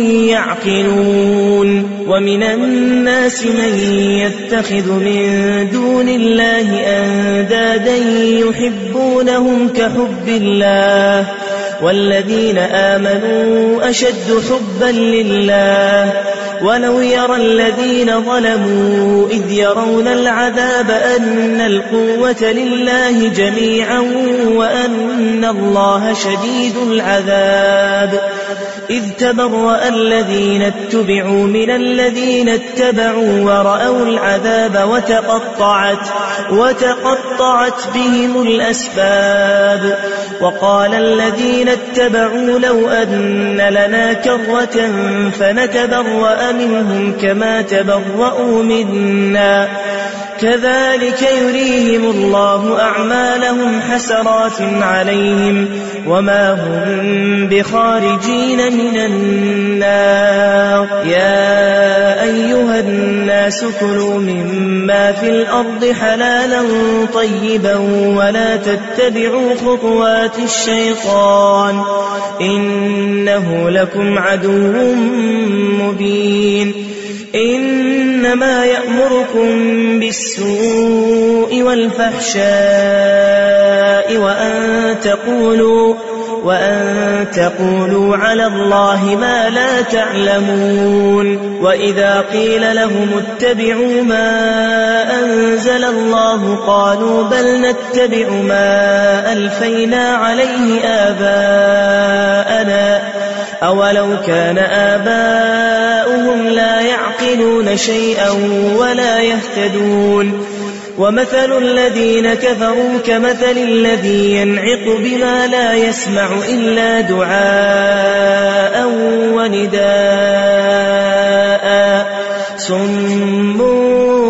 يعقلون ومن الناس من يتخذ من دون الله أندادا يحبونهم كحب الله والذين آمنوا أشد حبا لله ولو يرى الذين ظلموا إذ يرون العذاب أن القوة لله جميعا وأن الله شديد العذاب إذ تبرأ الذين اتبعوا من الذين اتبعوا ورأوا العذاب وتقطعت وتقطعت بهم الأسباب وقال الذين اتبعوا لو أن لنا كرة فنتبرأ منهم كما تبرأوا منا كذلك يريهم الله أعمالهم حسرات عليهم وما هم بخارجين من النار يا أيها الناس كلوا مما في الأرض حلالا طيبا ولا تتبعوا خطوات الشيطان إنه لكم عدو مبين إنما يأمركم بالسوء والفحشاء وأن تقولوا وأن تقولوا على الله ما لا تعلمون وإذا قيل لهم اتبعوا ما أنزل الله قالوا بل نتبع ما ألفينا عليه آباءنا أولو كان آباؤهم لا يعقلون شيئا ولا يهتدون ومثل الذين كفروا كمثل الذي ينعق بما لا يسمع إلا دعاء ونداء صم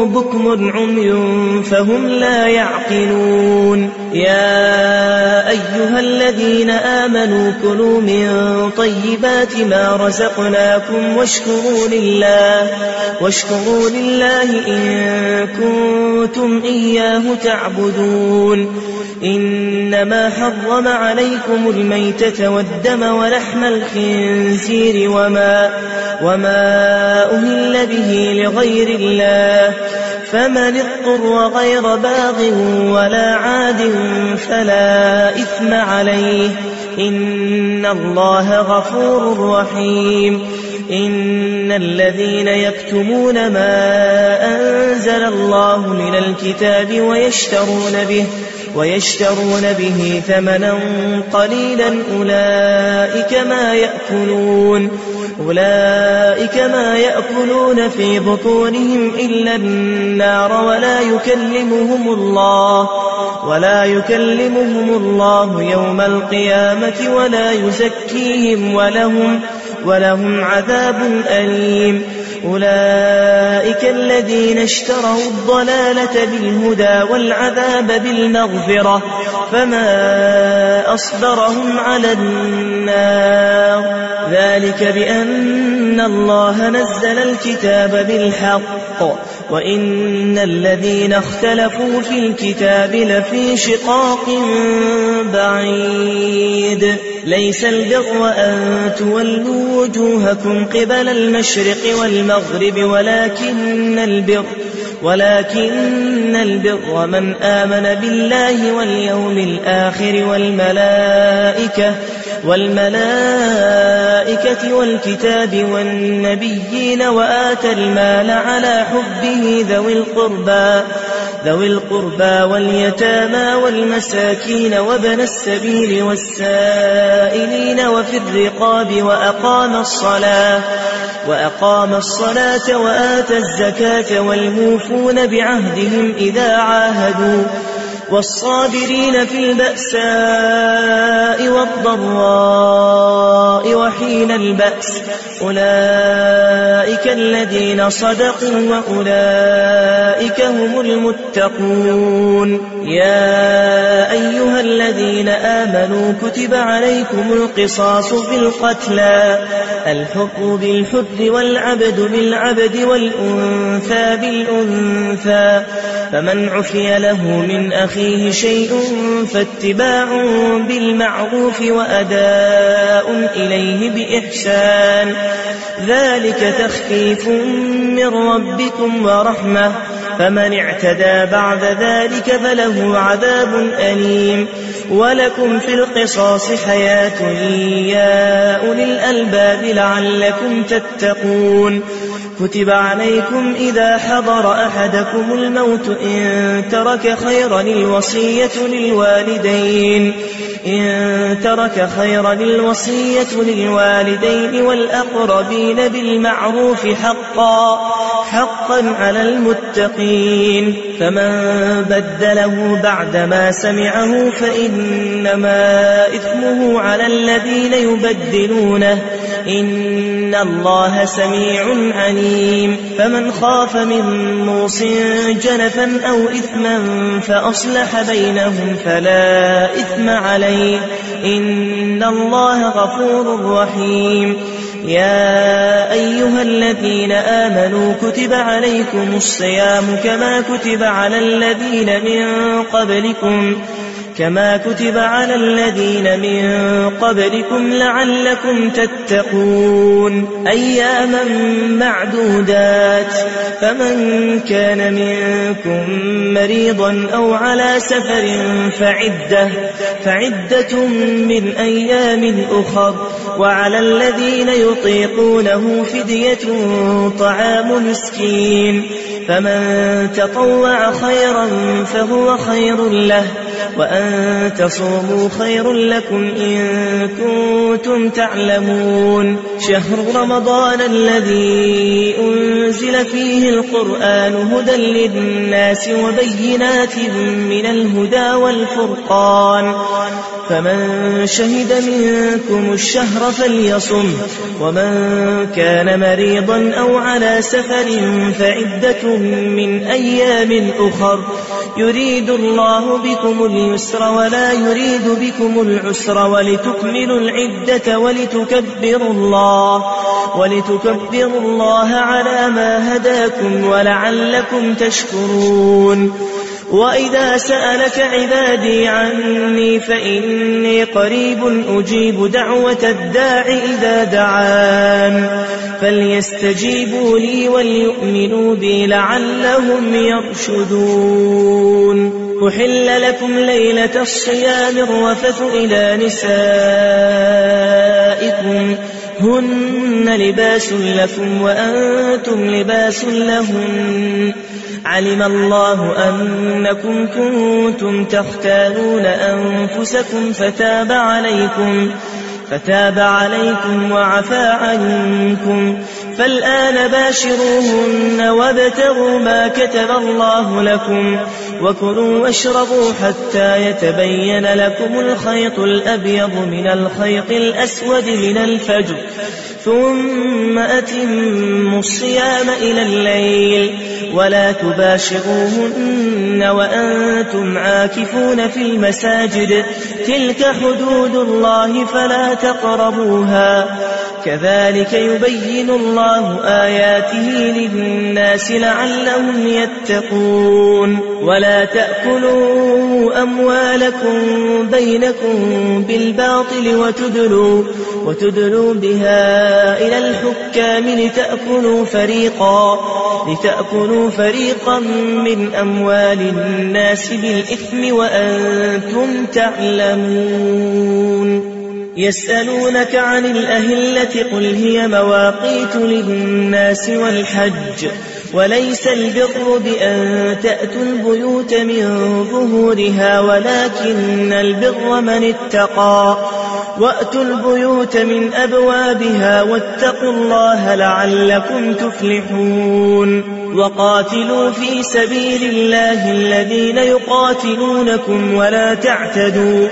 بكم عمي فهم لا يعقلون يا أيها الذين آمنوا كلوا من طيبات ما رزقناكم واشكروا لله واشكروا لله إن كنتم إياه تعبدون إنما حرم عليكم الميتة والدم ولحم الخنزير وما, وما أهل به لغير الله فمن اضطر غير باغ ولا عاد فلا إثم عليه إن الله غفور رحيم إن الذين يكتمون ما أنزل الله من الكتاب ويشترون به ويشترون به ثمنا قليلا أولئك ما يأكلون أولئك ما يأكلون في بطونهم إلا النار ولا يكلمهم الله ولا يكلمهم الله يوم القيامة ولا يزكيهم ولهم ولهم عذاب أليم أولئك الذين اشتروا الضلالة بالهدى والعذاب بالمغفرة فما أصبرهم على النار ذلك بأن الله نزل الكتاب بالحق وإن الذين اختلفوا في الكتاب لفي شقاق بعيد ليس البر أن تولوا وجوهكم قبل المشرق والمغرب ولكن البر ولكن البر من آمن بالله واليوم الآخر والملائكة والملائكة والكتاب والنبيين وآتى المال على حبه ذوي القربى ذوي القربى واليتامى والمساكين وابن السبيل والسائلين وفي الرقاب وأقام الصلاة وأقام الصلاة وآتى الزكاة والموفون بعهدهم إذا عاهدوا والصابرين في البأساء والضراء وحين البأس أولئك الذين صدقوا وأولئك هم المتقون يا أيها الذين آمنوا كتب عليكم القصاص في القتلى الحر بالحر والعبد بالعبد والأنثى بالأنثى فمن عفي له من أخيه شيء فاتباع بالمعروف وأداء إليه بإحسان ذلك تخفيف من ربكم ورحمة فمن اعتدى بعد ذلك فله عذاب أليم ولكم في القصاص حياة يا أولي الألباب لعلكم تتقون كتب عليكم إذا حضر أحدكم الموت إن ترك خيرا الوصية للوالدين إن ترك خيرا الوصية للوالدين والأقربين بالمعروف حقا حقا على المتقين فمن بدله بعدما سمعه فإنما إثمه على الذين يبدلونه إن الله سميع عليم فمن خاف من موص جنفا أو إثما فأصلح بينهم فلا إثم عليه إن الله غفور رحيم يا أيها الذين آمنوا كتب عليكم الصيام كما كتب على الذين من قبلكم كما كتب على الذين من قبلكم لعلكم تتقون أياما معدودات فمن كان منكم مريضا أو على سفر فعدة, فعدة من أيام أخر وعلى الذين يطيقونه فدية طعام مسكين فمن تطوع خيرا فهو خير له وأن تصوموا خير لكم إن كنتم تعلمون. شهر رمضان الذي أنزل فيه القرآن هدى للناس وبينات من الهدى والفرقان، فمن شهد منكم الشهر فليصم، ومن كان مريضا أو على سفر فعدة من أيام أخر، يريد الله بكم اليسر ولا يريد بكم العسر، ولتكملوا العدة ولتكبروا الله ولتكبروا الله على ما هداكم ولعلكم تشكرون. وإذا سألك عبادي عني فإني قريب أجيب دعوة الداع إذا دعان، فليستجيبوا لي وليؤمنوا بي لعلهم يرشدون. أحل لكم ليلة الصيام الرفث إلى نسائكم هن لباس لكم وأنتم لباس لهن، علم الله أنكم كنتم تختانون أنفسكم فتاب عليكم فتاب عليكم وعفى عنكم، فالآن باشروهن وابتغوا ما كتب الله لكم، وكلوا واشربوا حتى يتبين لكم الخيط الأبيض من الخيط الأسود من الفجر، ثم أتموا الصيام إلى الليل، ولا تباشروهن وأنتم عاكفون في المساجد، تلك حدود الله فلا تقربوها، كذلك يبين الله آياته للناس لعلهم يتقون. ولا تأكلوا أموالكم بينكم بالباطل وتدلوا, وتدلوا بها إلى الحكام لتأكلوا فريقا, لتأكلوا فريقا من أموال الناس بالإثم وأنتم تعلمون. يسألونك عن الأهلة قل هي مواقيت للناس والحج، وليس البر بأن تأتوا البيوت من ظهورها ولكن البر من اتقى، وأتوا البيوت من أبوابها واتقوا الله لعلكم تفلحون. وقاتلوا في سبيل الله الذين يقاتلونكم ولا تعتدوا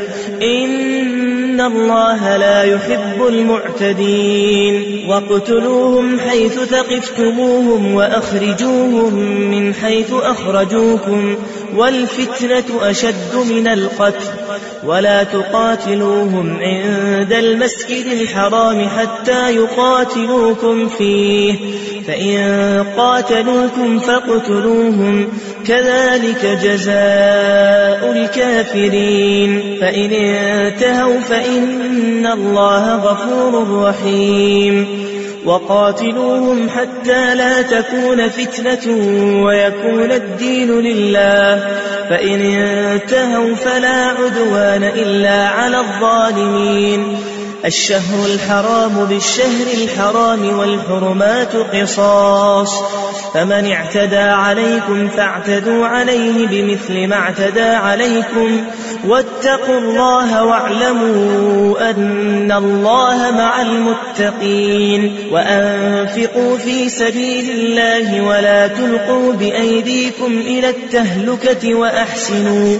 إن الله لا يحب المعتدين. واقتلوهم حيث ثقفتموهم وأخرجوهم من حيث أخرجوكم والفتنة أشد من القتل، ولا تقاتلوهم عند المسجد الحرام حتى يقاتلوكم فيه، فإن قاتلوكم فاقتلوهم كذلك جزاء الكافرين. فإن انتهوا فإن الله غفور رحيم. وقاتلوهم حتى لا تكون فتنة ويكون الدين لله، فإن انتهوا فلا عدوان إلا على الظالمين. الشهر الحرام بالشهر الحرام والحرمات قصاص، فمن اعتدى عليكم فاعتدوا عليه بمثل ما اعتدى عليكم، واتقوا الله واعلموا أن الله مع المتقين. وأنفقوا في سبيل الله ولا تلقوا بأيديكم إلى التهلكة وأحسنوا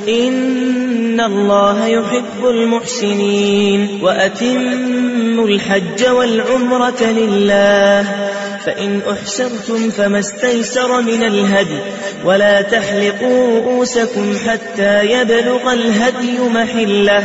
إن الله يحب المحسنين. وأتموا الحج والعمرة لله، فإن أحسرتم فما استيسر من الهدي، ولا تحلقوا رؤوسكم حتى يبلغ الهدي محله،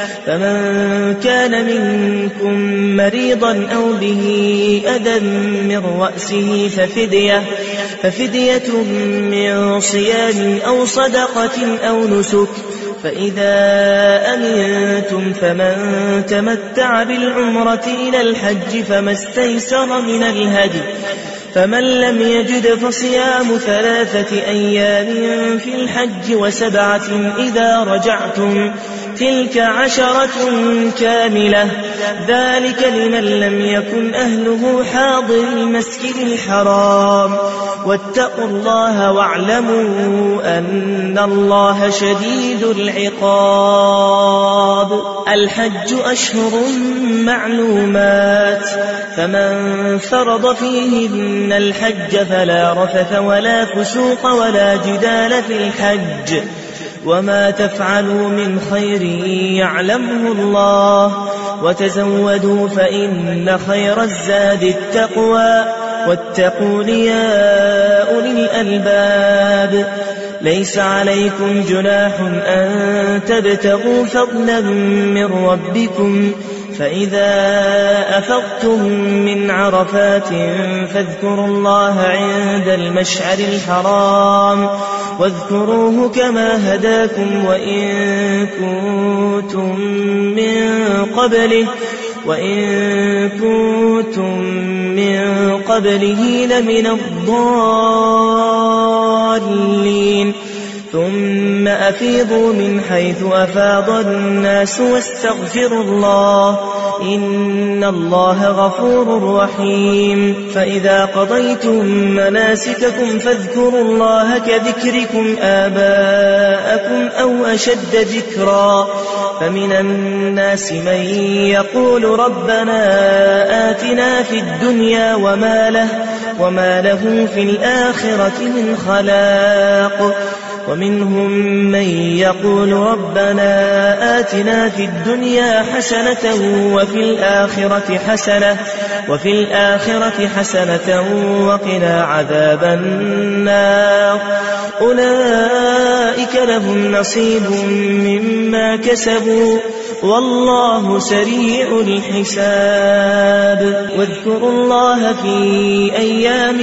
فمن كان منكم مريضا أو به أذى من رأسه ففدية, ففدية من صيام أو صدقة أو نسك، فإذا أمنتم فمن تمتع بالعمرة إلى الحج فما استيسر من الهدي، فمن لم يجد فصيام ثلاثة أيام في الحج وسبعة إذا رجعتم، تلك عشرة كاملة ذلك لمن لم يكن أهله حاضر المسجد الحرام واتقوا الله واعلموا أن الله شديد العقاب. الحج أشهر معلومات فمن فرض فيهن الحج فلا رفث ولا فسوق ولا جدال في الحج وما تفعلوا من خير يعلمه الله وتزودوا فإن خير الزاد التقوى واتقون يا أولي الألباب. ليس عليكم جناح أن تبتغوا فضلا من ربكم فإذا أفضتم من عرفات فاذكروا الله عند المشعر الحرام واذكروه كما هداكم وإن كنتم من قبله وإن كنتم من قبله لمن الضالين. ثم أفيضوا من حيث أفاض الناس واستغفروا الله إن الله غفور رحيم. فإذا قضيتم مناسككم فاذكروا الله كذكركم آباءكم أو أشد ذكرا. فمن الناس من يقول ربنا آتنا في الدنيا وما له, وما له في الآخرة من خلاق. ومنهم من يقول ربنا آتنا في الدنيا حسنة وفي الآخرة حسنة وفي الآخرة حسنة وقنا عذاب النار. أولئك لهم نصيب مما كسبوا والله سريع الحساب. واذكروا الله في أيام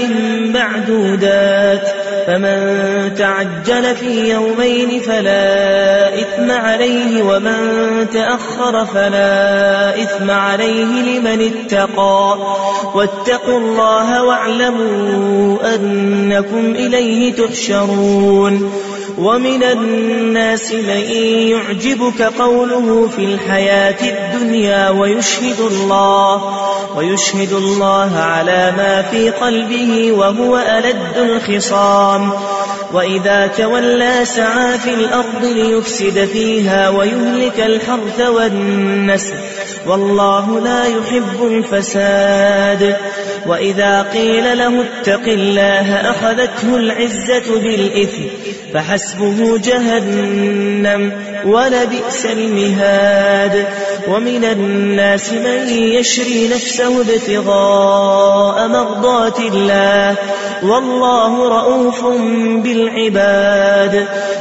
معدودات فمن تعجل في يومين فلا إثم عليه ومن تأخر فلا إثم عليه لمن اتقى واتقوا الله واعلموا أنكم إليه تحشرون. ومن الناس من يعجبك قوله في الحياة الدنيا ويشهد الله ويشهد الله على ما في قلبه وهو ألد الخصام. وإذا تولى سعى في الأرض ليفسد فيها ويهلك الحرث والنسل والله لا يحب الفساد. وإذا قيل له اتق الله أخذته العزة بالإثم فحسبه جهنم ولبئس المهاد. ومن الناس من يشري نفسه ابتغاء مرضات الله والله رؤوف بالعباد.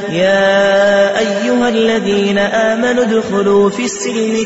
يا أيها الذين آمنوا ادخلوا في السلم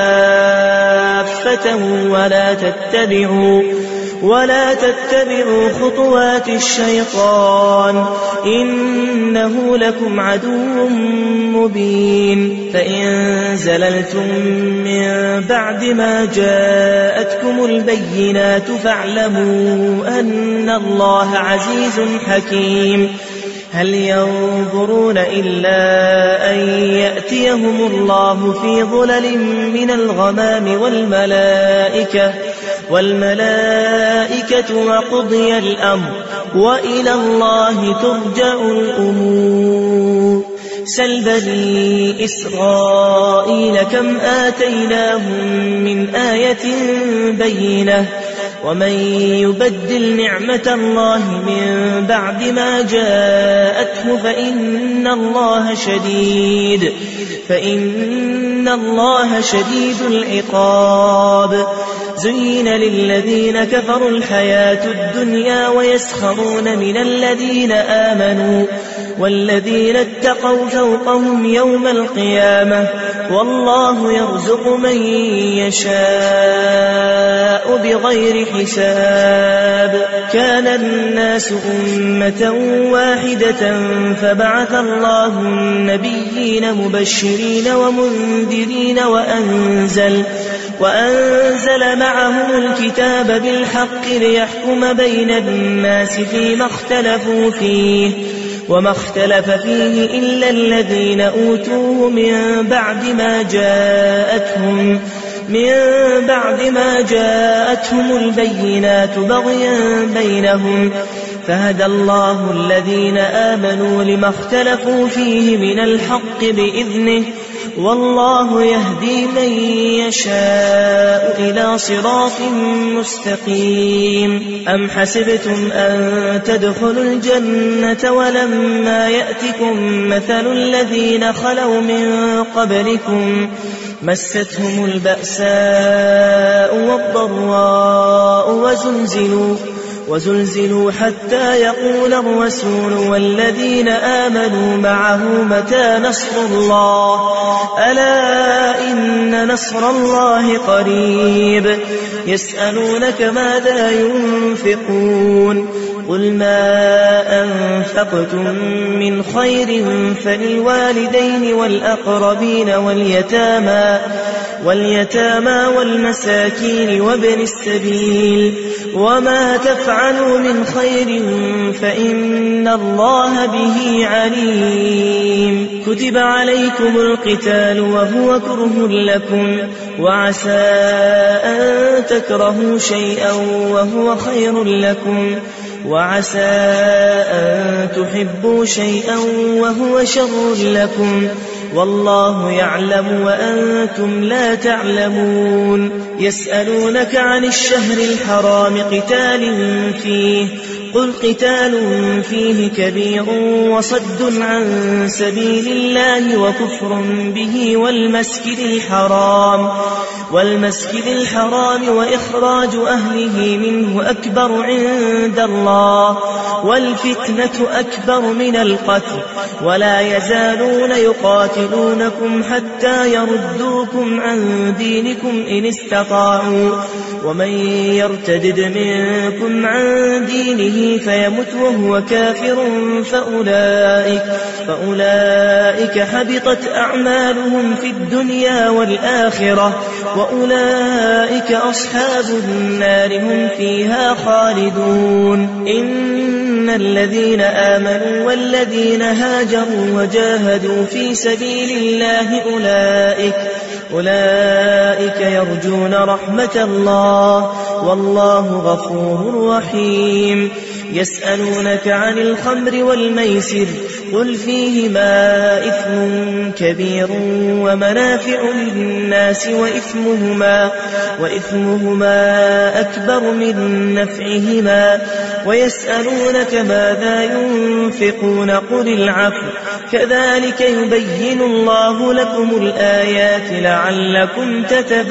كافة ولا تتبعوا ولا تتبعوا خطوات الشيطان إنه لكم عدو مبين. فإن زللتم من بعد ما جاءتكم البينات فاعلموا أن الله عزيز حكيم. هل ينظرون إلا أن يأتيهم الله في ظلل من الغمام والملائكة والملائكة وقضي الأمر وإلى الله ترجع الأمور. سل بني إسرائيل كم آتيناهم من آية بينة ومن يبدل نعمة الله من بعد ما جاءته فإن الله شديد فإن الله شديد العقاب. زين للذين كفروا الحياة الدنيا ويسخرون من الذين آمنوا والذين اتقوا فوقهم يوم القيامة والله يرزق من يشاء بغير حساب. كان الناس أمة واحدة فبعث الله النبيين مبشرين ومنذرين وأنزل وأنزل معهم الكتاب بالحق ليحكم بين الناس فيما اختلفوا فيه وما اختلف فيه إلا الذين أوتوه من بعد ما جاءتهم من بعد ما جاءتهم البينات بغيا بينهم فهدى الله الذين آمنوا لما اختلفوا فيه من الحق بإذنه والله يهدي من يشاء إلى صراط مستقيم. أم حسبتم أن تدخلوا الجنة ولما يأتكم مثل الذين خلوا من قبلكم مستهم البأساء والضراء وزلزلوا وزلزلوا حتى يقول الرسول والذين آمنوا معه متى نصر الله ألا إن نصر الله قريب. يسألونك ماذا ينفقون قل ما أنفقتم من خير فللوالدين والأقربين واليتامى واليتامى والمساكين وابن السبيل وما تفعلوا من خير فإن الله به عليم. كتب عليكم القتال وهو كره لكم وعسى أن تكرهوا شيئا وهو خير لكم وعسى أن تحبوا شيئا وهو شر لكم والله يعلم وأنتم لا تعلمون. يسألونك عن الشهر الحرام قتال فيه قل قتال فيه كبير وصد عن سبيل الله وكفر به والمسجد الحرام والمسجد الحرام وإخراج أهله منه أكبر عند الله والفتنة أكبر من القتل ولا يزالون يقاتلونكم حتى يردوكم عن دينكم إن استطاعوا ومن يرتدد منكم عن دينه فيمت وهو كافر فأولئك, فأولئك حبطت أعمالهم في الدنيا والآخرة وأولئك أصحاب النار هم فيها خالدون. إن الذين آمنوا والذين هاجروا وجاهدوا في سبيل الله أولئك أولئك يرجون رحمة الله والله غفور رحيم. يسألونك عن الخمر والميسر قل فيهما إثم كبير ومنافع للناس وإثمهما, وإثمهما أكبر من نفعهما ويسألونك ماذا ينفقون قل العفو كذلك يبين الله لكم الآيات لعلكم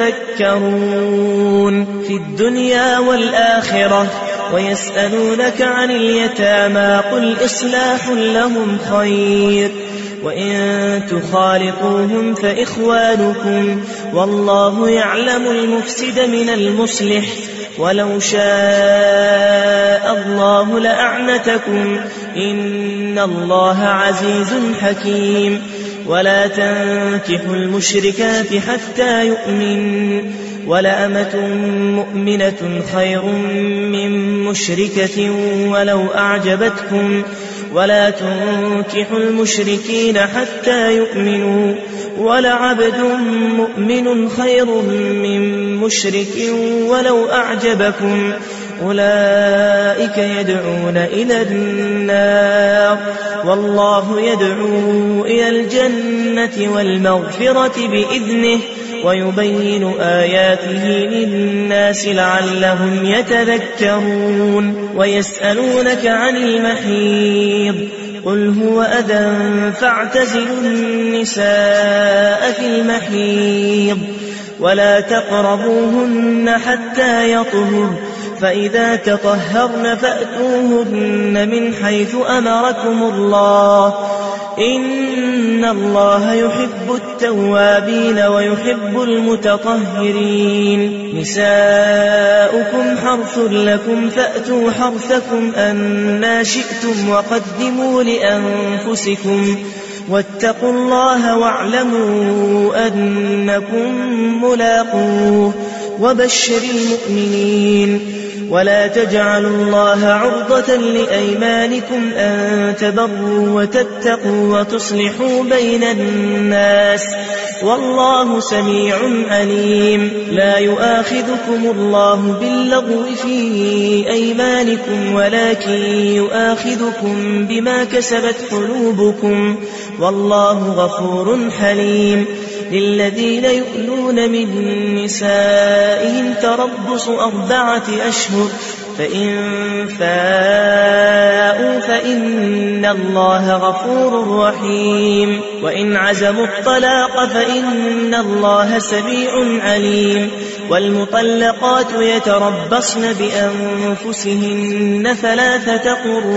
تتفكرون في الدنيا والآخرة. ويسألونك عن اليتامى قل إصلاح لهم خير وإن تخالطوهم فإخوانكم والله يعلم المفسد من المصلح ولو شاء الله لأعنتكم إن الله عزيز حكيم. ولا تنكحوا المشركات حتى يؤمن ولأمة مؤمنة خير من مشركة ولو أعجبتكم ولا تنكحوا المشركين حتى يؤمنوا ولعبد مؤمن خير من مشرك ولو أعجبكم أولئك يدعون إلى النار والله يدعو إلى الجنة والمغفرة بإذنه ويبين آياته للناس لعلهم يتذكرون. ويسألونك عن المحيض قل هو أذى فاعتزلوا النساء في المحيض ولا تقربوهن حتى يطهرن فإذا تطهرن فأتوهن من حيث أمركم الله إن الله يحب التوابين ويحب المتطهرين. نساؤكم حرث لكم فأتوا حرثكم أنى شئتم وقدموا لأنفسكم واتقوا الله واعلموا أنكم ملاقوه وبشر المؤمنين. ولا تجعلوا الله عرضة لأيمانكم أن تبروا وتتقوا وتصلحوا بين الناس والله سميع عليم. لا يؤاخذكم الله باللغو في أيمانكم ولكن يؤاخذكم بما كسبت قلوبكم والله غفور حليم. للذين يؤلون من نسائهم تربص أربعة أشهر فإن فاءوا فإن الله غفور رحيم. وإن عزموا الطلاق فإن الله سميع عليم. والمطلقات يتربصن بأنفسهن ثلاثة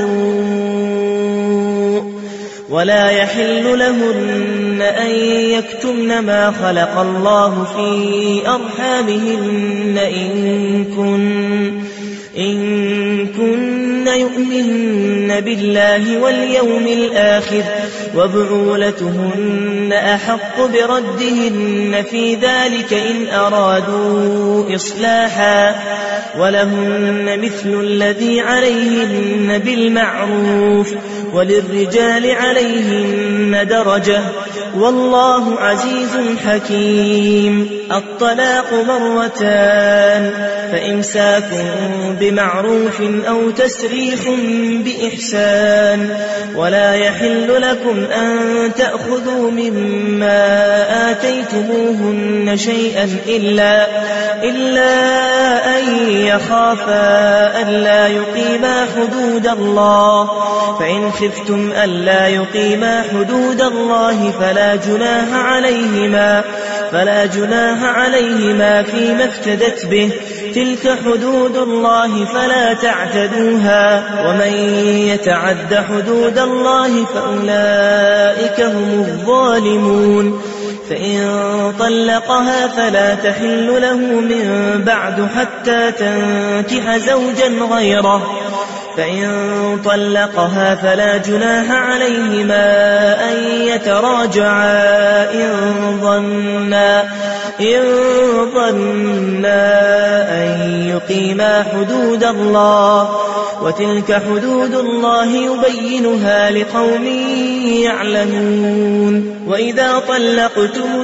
قروء ولا يحل لهن أن يكتمن ما خلق الله في أرحامهن إن كن إن كن يؤمن بالله واليوم الآخر وبعولتهن أحق بردهن في ذلك إن أرادوا إصلاحا ولهن مثل الذي عليهن بالمعروف وللرجال عليهن درجة والله عزيز حكيم. الطلاق مرتان فإمساك بمعروف أو تسريح بإحسان ولا يحل لكم أن تأخذوا مما آتيتموهن شيئا إلا, إلا أن يخافا ألا يقيما حدود الله فإن خفتم ألا يقيما حدود الله فلا جناح عليهما فلا جناح عليهما فيما افتدت به تلك حدود الله فلا تعتدوها ومن يتعد حدود الله فأولئك هم الظالمون. فإن طلقها فلا تحل له من بعد حتى تنكح زوجا غيره فإن طلقها فلا جناح عليهما أن يتراجعا إن ظنا إن ظنا أن يقيما حدود الله وتلك حدود الله يبينها لقوم يعلمون. وإذا طلقتم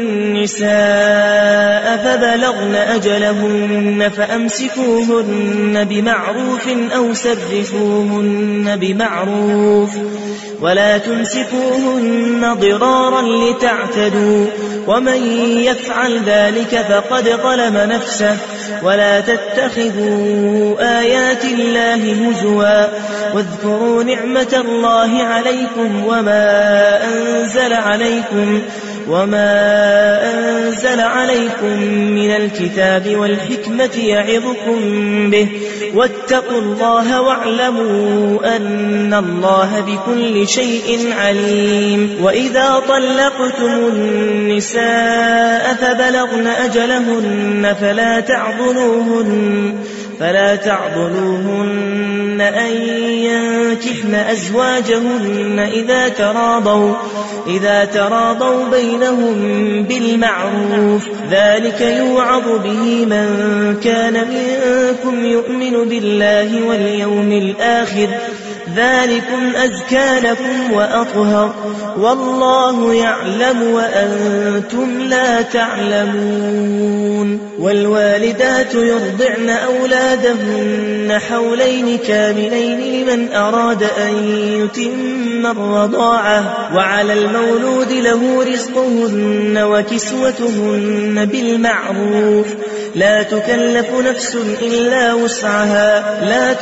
النساء فبلغن أجلهن فأمسكوهن بمعروف أو سرحوهن بمعروف ولا تمسكوهن ضرارا لتعتدوا ومن يفعل ذلك فقد ظلم نفسه. ولا تتخذوا آيات الله هزوا واذكروا نعمة الله عليكم وما أنزل عليكم وما أنزل عليكم من الكتاب والحكمة يعظكم به واتقوا الله واعلموا أن الله بكل شيء عليم. وإذا طلقتم النساء فبلغن أجلهن فلا تعضلوهن فلا تعضلوهن أن ينكحن أزواجهن إذا تراضوا إذا تراضوا بينهم بالمعروف ذلك يوعظ به من كان منكم يؤمن بالله واليوم الآخر ذلكم أزكى لكم وأطهر والله يعلم وأنتم لا تعلمون. والوالدات يرضعن أولادهن حولين كاملين لمن أراد أن يتم الرضاعة وعلى المولود له رزقهن وكسوتهن بالمعروف لا تكلف نفس إلا وسعها لا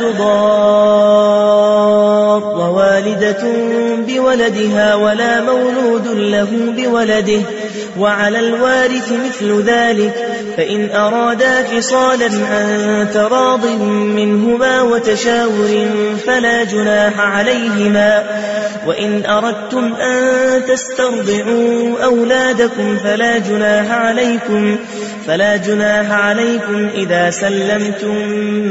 تضار والدة بولدها ولا مولود له بولده وعلى الوارث مثل ذلك فإن أرادا فصالا عن تراض منهما وتشاور فلا جناح عليهما. وإن أردتم أن تسترضعوا أولادكم فلا جناح عليكم فلا جناح عليكم إذا سلمتم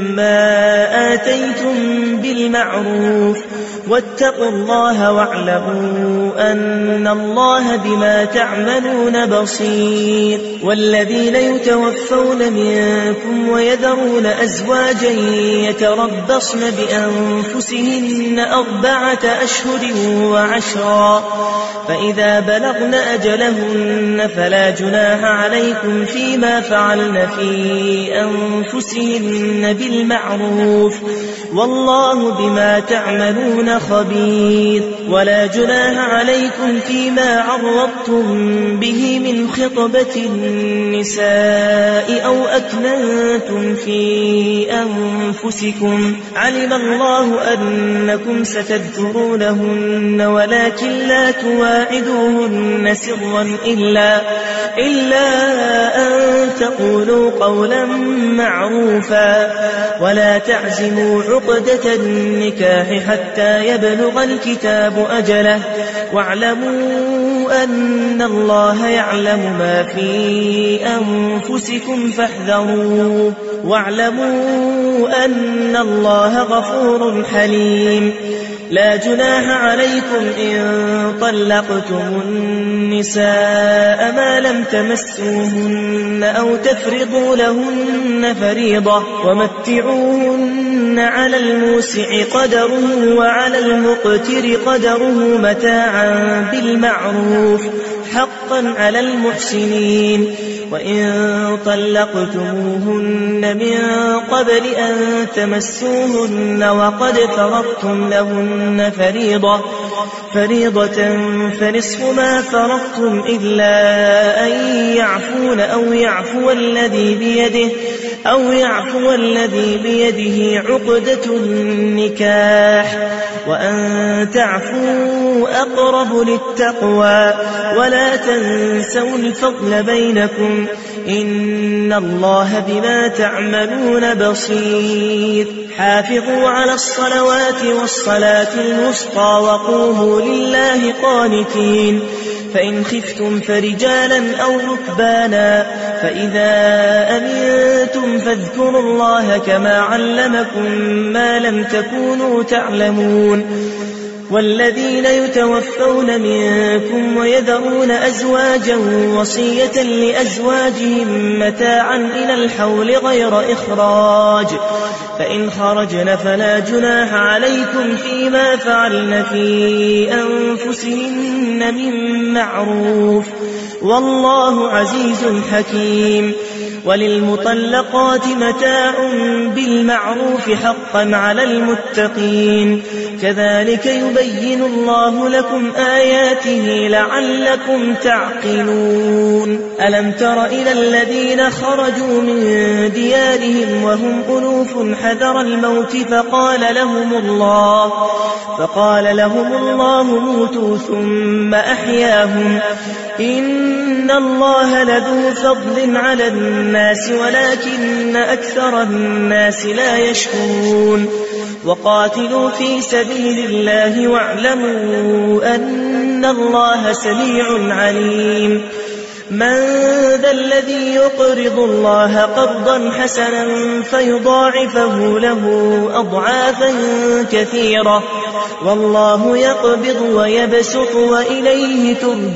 ما آتيتم بالمعروف واتقوا الله واعلموا أن الله بما تعملون بصير. والذين يتوفون منكم ويذرون أزواجا يتربصن بأنفسهن أربعة أشهر وعشرا فإذا بلغن أجلهن فلا جناح عليكم فيما فعلن في أنفسهن بالمعروف والله بما تعملون خبير. ولا جناح عليكم فيما عرضتم به من خطبة النساء أو أكننتم في أنفسكم علم الله أنكم ستذكرونهن ولكن لا تواعدوهن سرا إلا, إلا أن تقولوا قولا معروفا ولا تعزموا عقدة النكاح حتى يبلغ الكتاب أجله واعلموا أن الله يعلم ما في أنفسكم فاحذروه واعلموا أن الله غفور حليم. لا جناح عليكم إن طلقتم النساء ما لم تمسوهن أو تفرضوا لهن فريضة ومتعوهن على الموسع قدره وعلى المقتر قدره متاعا بالمعروف حقا على المحسنين. وإن طلقتموهن من قبل أن تمسوهن وقد فرضتم لهن فريضة, فريضة فنصف ما فرضتم إلا أن يعفون أو يعفو الذي بيده أو يعفو الذي بيده عقدة النكاح وأن تعفوا أقرب للتقوى ولا تنسوا الفضل بينكم إن الله بما تعملون بصير. حافظوا على الصلوات والصلاة الوسطى وقوموا لله قانتين فإن خفتم فرجالا أو ركبانا فإذا أمنتم فاذكروا الله كما علمكم ما لم تكونوا تعلمون. والذين يتوفون منكم ويذرون أزواجا وصية لأزواجهم متاعا إلى الحول غير إخراج فإن خرجن فلا جناح عليكم فيما فعلن في أنفسهن من معروف والله عزيز حكيم. وللمطلقات متاع بالمعروف حقا على المتقين كذلك يبين الله لكم آياته لعلكم تعقلون. ألم تر إلى الذين خرجوا من ديارهم وهم ألوف حذر الموت فقال لهم الله, فقال لهم الله موتوا ثم أحياهم إن الله لذو فضل على الناس ولكن أكثر الناس لا يشكرون. وقاتلوا في سبيل الله واعلموا أن الله سميع عليم. من ذا الذي يقرض الله قرضا حسنا فيضاعفه له أضعافا كثيرة والله يقبض ويبسط وإليه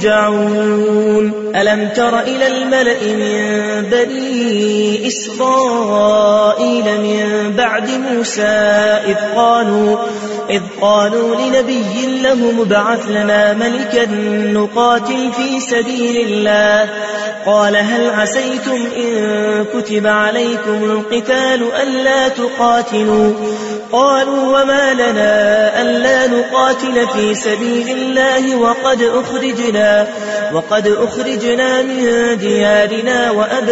ترجعون. ألم تر إلى الملأ من بني إسرائيل من بعد موسى إذ قالوا, إذ قالوا لنبي لهم ابعث لنا ملكا نقاتل في سبيل الله قال هل عسيتم إن كتب عليكم القتال ألا تقاتلوا قالوا وما لنا ألا نقاتل في سبيل الله وقد أخرجنا, وقد أخرجنا من ديارنا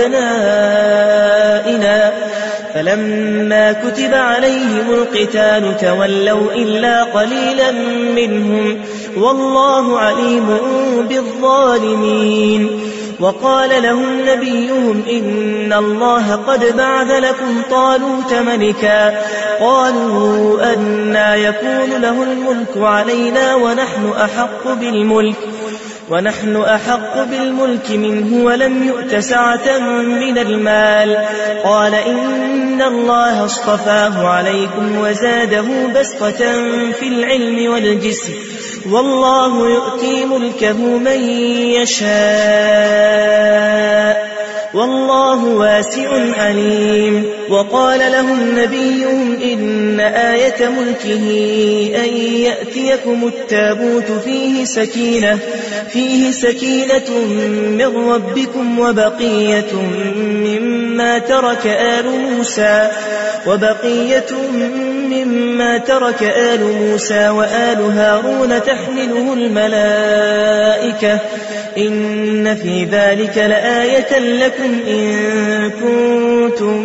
وأبنائنا فلما كتب عليهم القتال تولوا إلا قليلا منهم والله عليم بالظالمين. وقال لهم نبيهم إن الله قد بعث لكم طالوت ملكا قالوا أنى يكون له الملك علينا ونحن أحق بالملك ونحن أحق بالملك منه ولم يؤت سعة من المال. قال إن الله اصطفاه عليكم وزاده بسطة في العلم والجسم والله يؤتي ملكه من يشاء والله واسع عليم. وقال لهم نبيهم إن آية ملكه أن يأتيكم التابوت فيه سكينة, فيه سكينة من ربكم وبقية مما ترك آل موسى وبقية مما ترك آل موسى وآل هارون تحمله الملائكة إن في ذلك لآية لكم إن كنتم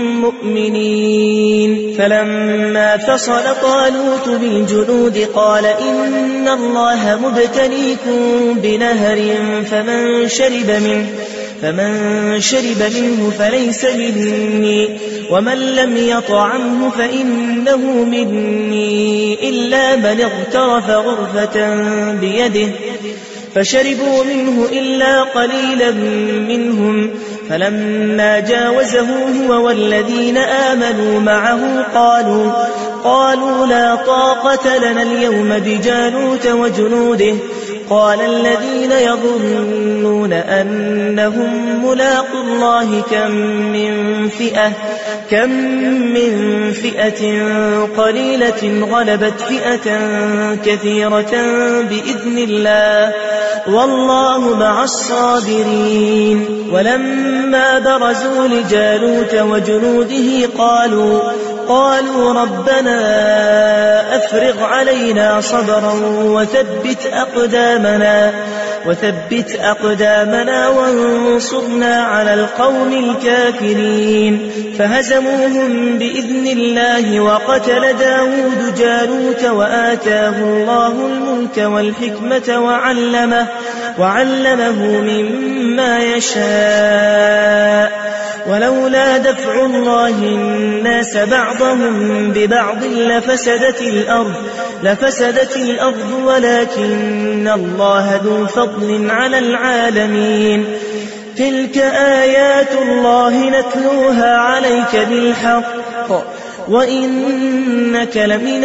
مؤمنين. فلما فصل طالوت بالجنود قال إن الله مبتليكم بنهر فمن شرب منه فمن شرب منه فليس مني ومن لم يطعمه فإنه مني إلا من اغترف غرفة بيده فشربوا منه إلا قليلا منهم. فلما جاوزه هو والذين آمنوا معه قالوا, قالوا لا طاقة لنا اليوم بجالوت وجنوده. قال الذين يظنون أنهم ملاقوا الله كم من فئة كم من فئة قليلة غلبت فئة كثيرة بإذن الله والله مع الصابرين. ولما برزوا لجالوت وجنوده قالوا قالوا ربنا أفرغ علينا صبرا وثبت أقدامنا وثبت أقدامنا وانصرنا على القوم الكافرين. فهزموهم بإذن الله وقتل داود جالوت وآتاه الله الملك والحكمة وعلمه, وعلمه مما يشاء. ولولا دفع الله الناس بعضهم ببعض لفسدت الأرض, لفسدت الأرض ولكن الله ذو فضل على العالمين. تلك آيات الله نتلوها عليك بالحق وإنك لمن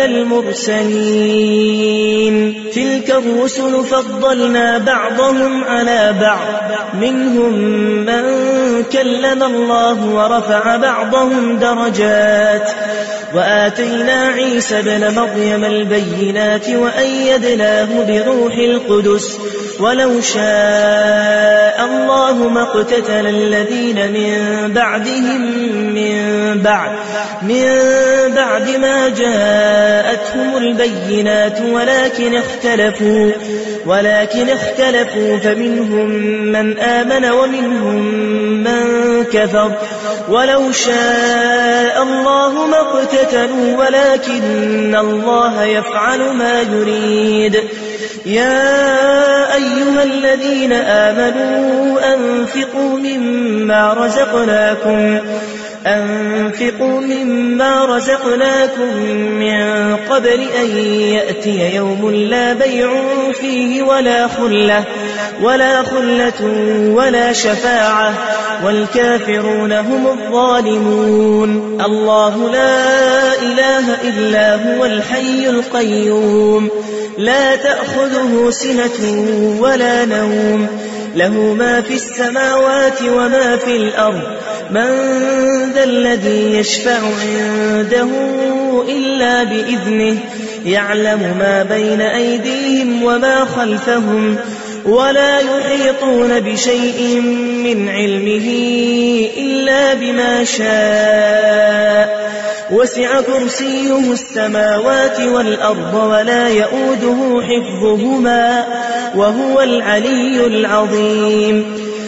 المرسلين. تلك الرسل فضلنا بعضهم على بعض منهم من كلم الله ورفع بعضهم درجات وآتينا عيسى بن مريم البينات وأيدناه بروح القدس ولو شاء الله ما اقتتل الذين من بعدهم من بعد من بعد ما جاءتهم البينات ولكن اختلفوا ولكن اختلفوا فمنهم من آمن ومنهم من كفر ولو شاء الله ما اقتتلوا ولكن الله يفعل ما يريد. يا أيها الذين آمنوا أنفقوا مما رزقناكم أنفقوا مما رزقناكم من قبل أن يأتي يوم لا بيع فيه ولا خلة ولا خلة ولا شفاعة والكافرون هم الظالمون. الله لا إله إلا هو الحي القيوم لا تأخذه سنة ولا نوم له ما في السماوات وما في الأرض من ذا الذي يشفع عنده إلا بإذنه يعلم ما بين أيديهم وما خلفهم ولا يحيطون بشيء من علمه إلا بما شاء وسع كرسيه السماوات والأرض ولا يؤوده حفظهما وهو العلي العظيم.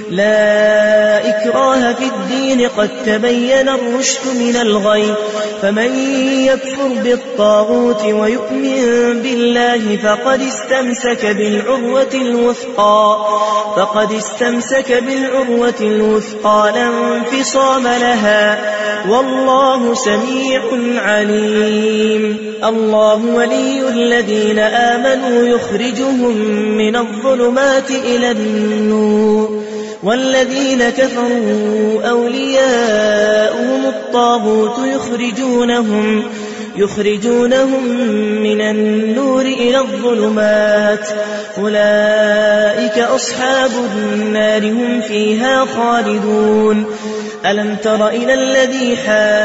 لا إكراه في الدين قد تبين الرشد من الغي فمن يكفر بالطاغوت ويؤمن بالله فقد استمسك بالعروة الوثقى فقد استمسك بالعروة الوثقى لا انفصام لها والله سميع عليم. الله ولي الذين آمنوا يخرجهم من الظلمات إلى النور والذين كفروا أولياؤهم الطاغوت يخرجونهم يخرجونهم من النور إلى الظلمات أولئك أصحاب النار هم فيها خالدون. ألم تر إلى الذي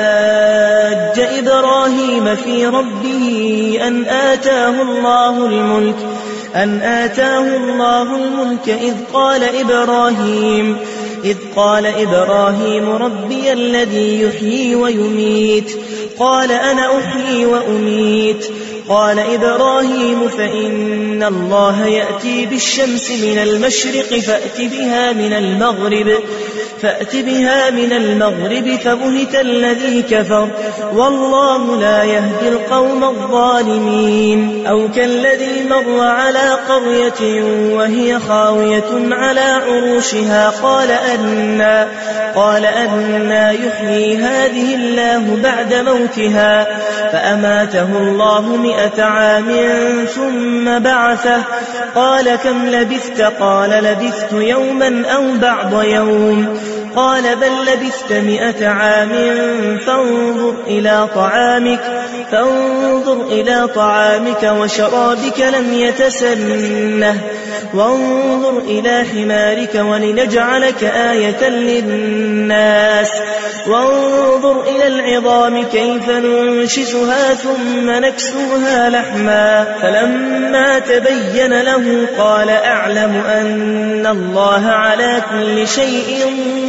حاج إبراهيم في ربه أن آتاه الله الملك أن آتاه الله الملك إذ قال إبراهيم إذ قال إبراهيم ربي الذي يحيي ويميت قال أنا أحيي وأميت قال إبراهيم فإن الله يأتي بالشمس من المشرق فأت بها من المغرب فأت بها من المغرب فبهت الذي كفر والله لا يهدي القوم الظالمين. أو كالذي مر على قرية وهي خاوية على عروشها قال أنى قال أنى يحيي هذه الله بعد موتها فأماته الله مئة عام ثم بعثه قال كم لبثت قال لبثت يوما أو بعض يوم قال بل لبثت مئة عام فانظر إلى طعامك فانظر إلى طعامك وشرابك لم يتسنه وانظر إلى حمارك ولنجعلك آية للناس وانظر إلى العظام كيف ننشزها ثم نكسوها لحما فلما تبين له قال أعلم أن الله على كل شيء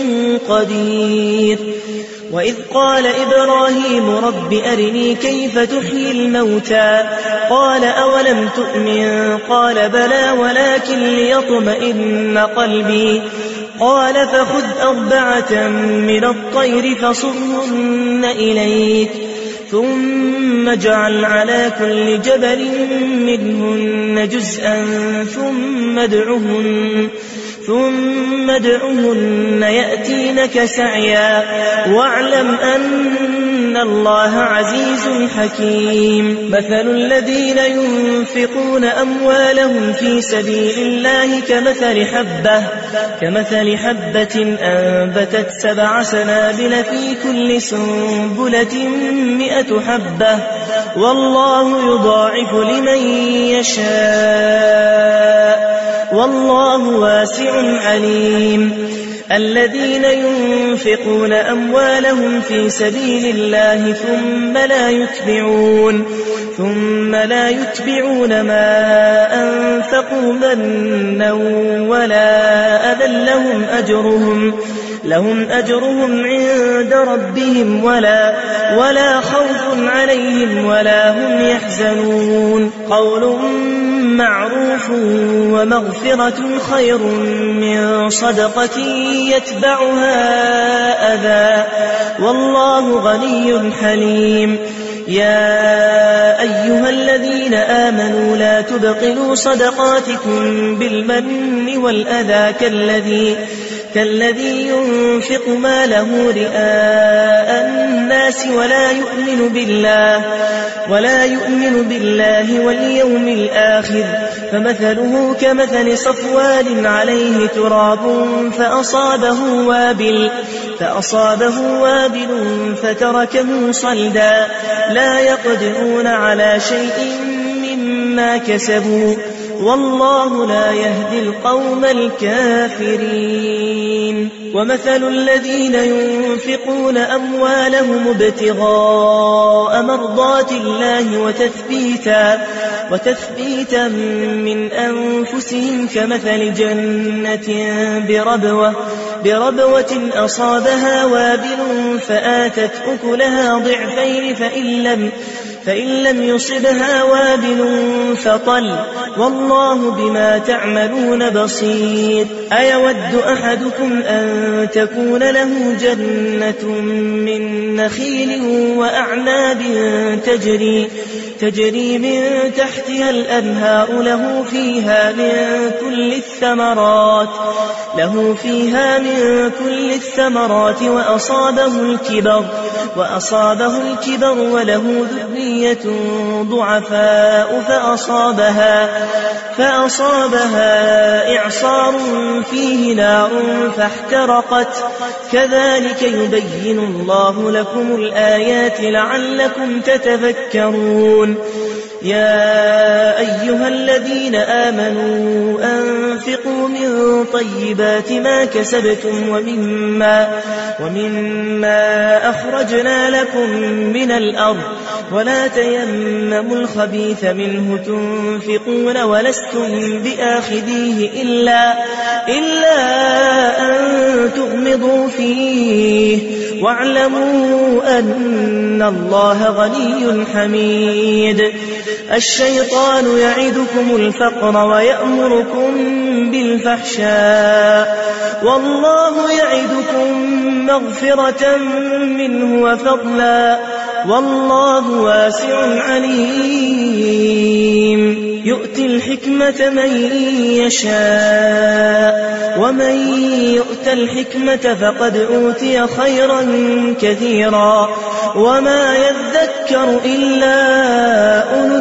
قدير. وإذ قال إبراهيم رب أرني كيف تحيي الموتى قال أولم تؤمن قال بلى ولكن ليطمئن قلبي قال فخذ أربعة من الطير فصرهن إليك ثم اجعل على كل جبل منهن جزءا ثم ادعهن ثم ادعهن يأتينك سعيا واعلم أن الله عزيز حكيم. مثل الذين ينفقون أموالهم في سبيل الله كمثل حبة كمثل حبة أنبتت سبع سنابل في كل سنبلة مئة حبة والله يضاعف لمن يشاء والله واسع عليم. الذين ينفقون أموالهم في سبيل الله ثم لا يتبعون ثم لا يتبعون ما أنفقوا منا ولا أذى لهم أجرهم لهم أجرهم عند ربهم ولا ولا خوف عليهم ولا هم يحزنون. قول معروف ومغفرة خير من صدقة يتبعها أذى والله غني حليم. يا أيها الذين آمنوا لا تبطلوا صدقاتكم بالمن والأذى كالذي كالذي ينفق ماله رئاء الناس ولا يؤمن بالله ولا يؤمن بالله واليوم الآخر فمثله كمثل صفوان عليه تراب فأصابه وابل فأصابه وابل فتركه صلدا لا يقدرون على شيء مما كسبوا والله لا يهدي القوم الكافرين. ومثل الذين ينفقون أموالهم ابتغاء مرضات الله وتثبيتا وتثبيتا من أنفسهم كمثل جنة بربوة بربوة أصابها وابل فآتت أكلها ضعفين فإن لم فإن لم يصبها وابل فطل والله بما تعملون بصير أيود أحدكم أن تكون له جنة من نخيل وأعناب تجري تجري من تحتها الأنهار له فيها من كل الثمرات له فيها من كل الثمرات وأصابه الكبر وأصابه الكبر وله ذرية ضعفاء فأصابها فأصابها إعصار فيه نار فاحترقت كذلك يبين الله لكم الآيات لعلكم تتفكرون يا أيها الذين آمنوا أنفقوا من طيبات ما كسبتم ومما, ومما أخرجنا لكم من الأرض ولا تيمموا الخبيث منه تنفقون ولستم بآخذيه إلا, إلا أن تغمضوا فيه واعلموا أن الله غني حميد الشيطان يعدكم الفقر ويأمركم بالفحشاء والله يعدكم مغفرة منه وفضلا والله واسع عليم يؤتي الحكمة من يشاء ومن يؤت الحكمة فقد أوتي خيرا كثيرا وما يذكر إلا أولو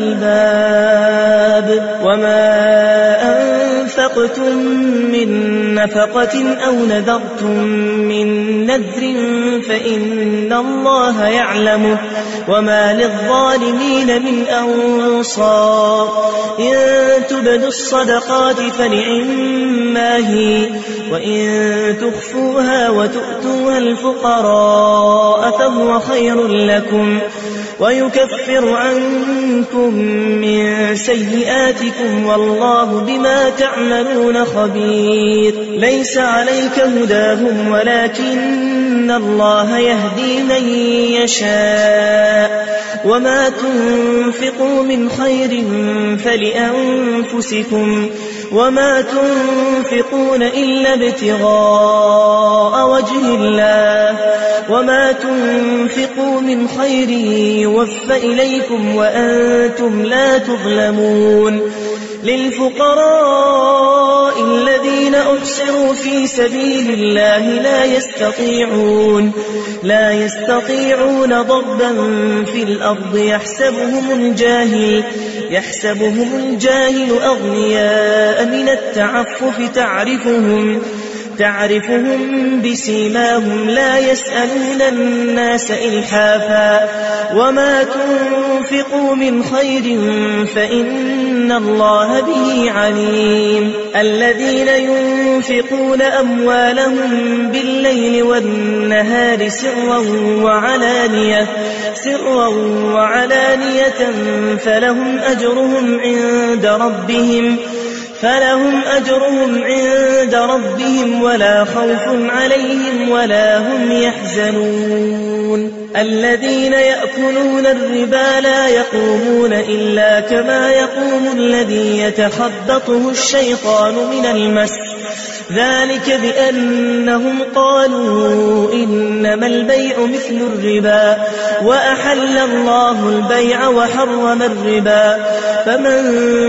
الألباب وما أنفقتم من نفقة أو نذرتم من نذر فإن الله يعلمه وما للظالمين من أنصار إن تبدوا الصدقات فنعما هي وإن تخفوها وتؤتوها الفقراء فهو خير لكم ويكفر عنكم من سيئاتكم والله بما تعملون خبير ليس عليك هداهم ولكن الله يهدي من يشاء وما تنفقوا من خير فلأنفسكم وما تنفقون إلا ابتغاء وجه الله وما تنفقوا من خير يوفى إليكم وأنتم لا تظلمون للفقراء الذين أحصروا في سبيل الله لا يستطيعون لا يستطيعون ضربا في الأرض يحسبهم الجاهل يحسبهم الجاهل أغنياء من التعفف تعرفهم تعرفهم بسيماهم لا يسألون الناس إلحافا وما تنفقوا من خير فإن الله به عليم الذين ينفقون أموالهم بالليل والنهار سرا وعلانية سرا وعلانية فلهم أجرهم عند ربهم فلهم أجرهم عند ربهم ولا خوف عليهم ولا هم يحزنون الذين يأكلون الربا لا يقومون إلا كما يقوم الذي يتخبطه الشيطان من المس ذلك بأنهم قالوا إنما البيع مثل الربا وأحل الله البيع وحرم الربا فمن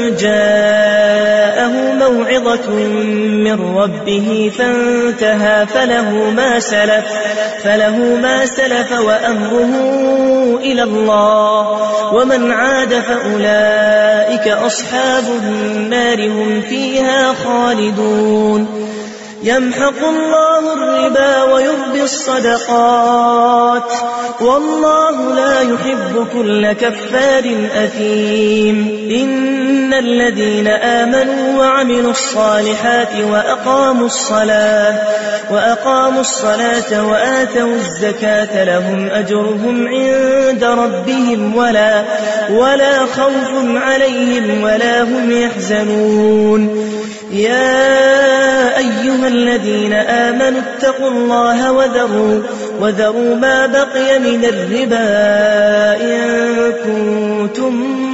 جاءه موعظة من ربه فانتهى فله ما سلف فله ما سلف وأمره إلى الله ومن عاد فأولئك أصحاب النار هم فيها خالدون يمحق الله الربا ويربي الصدقات والله لا يحب كل كفار أثيم إن الذين آمنوا وعملوا الصالحات وأقاموا الصلاة وأقاموا الصلاة وآتوا الزكاة لهم أجرهم عند ربهم ولا ولا خوف عليهم ولا هم يحزنون يا أيها الذين آمنوا اتقوا الله وذروا, وذروا ما بقي من الربا إن كنتم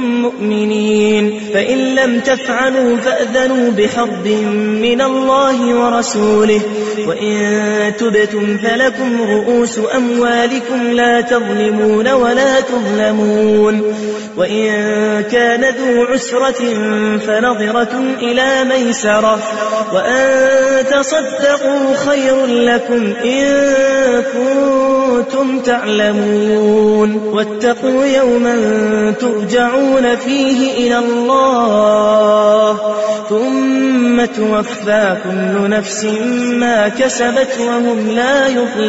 مؤمنين فإن لم تفعلوا فأذنوا بحرب من الله ورسوله وإن تبتم فلكم رؤوس أموالكم لا تظلمون ولا تظلمون وإن كان ذو عسرة فنظرة إلى ميسرة وأن تصدقوا خير لكم إن كنتم تعلمون واتقوا يوما ترجعون فيه إلى الله ثم توفى كل نفس ما كسبت وهم لا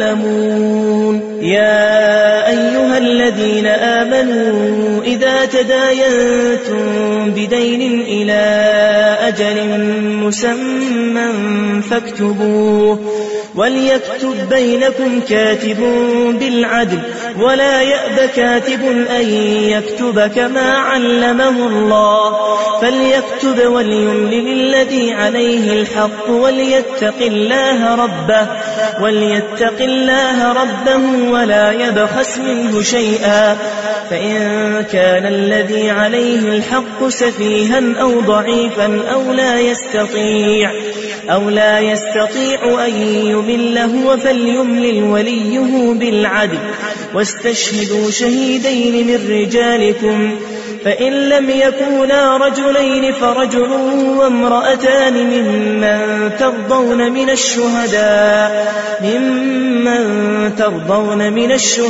يظلمون يا أيها الذين آمنوا إذا تداينتم بدين إلى أجل مسمى فاكتبوه وليكتب بينكم كاتب بالعدل ولا يأب كاتب أن يكتب كما علمه الله فليكتب وليملل الذي عليه الحق وليتق الله ربه وليتق الله ربه ولا يبخس منه شيئا فإن كان الذي عليه الحق سفيها أو ضعيفا أو لا يستطيع أو لا يستطيع أن يمله فليملل وليه بالعدل واستشهدوا شهيدين من رجالكم فإن لم يكونا رجلين فرجل وامرأتان ممن ترضون من الشهداء ممن ترضون من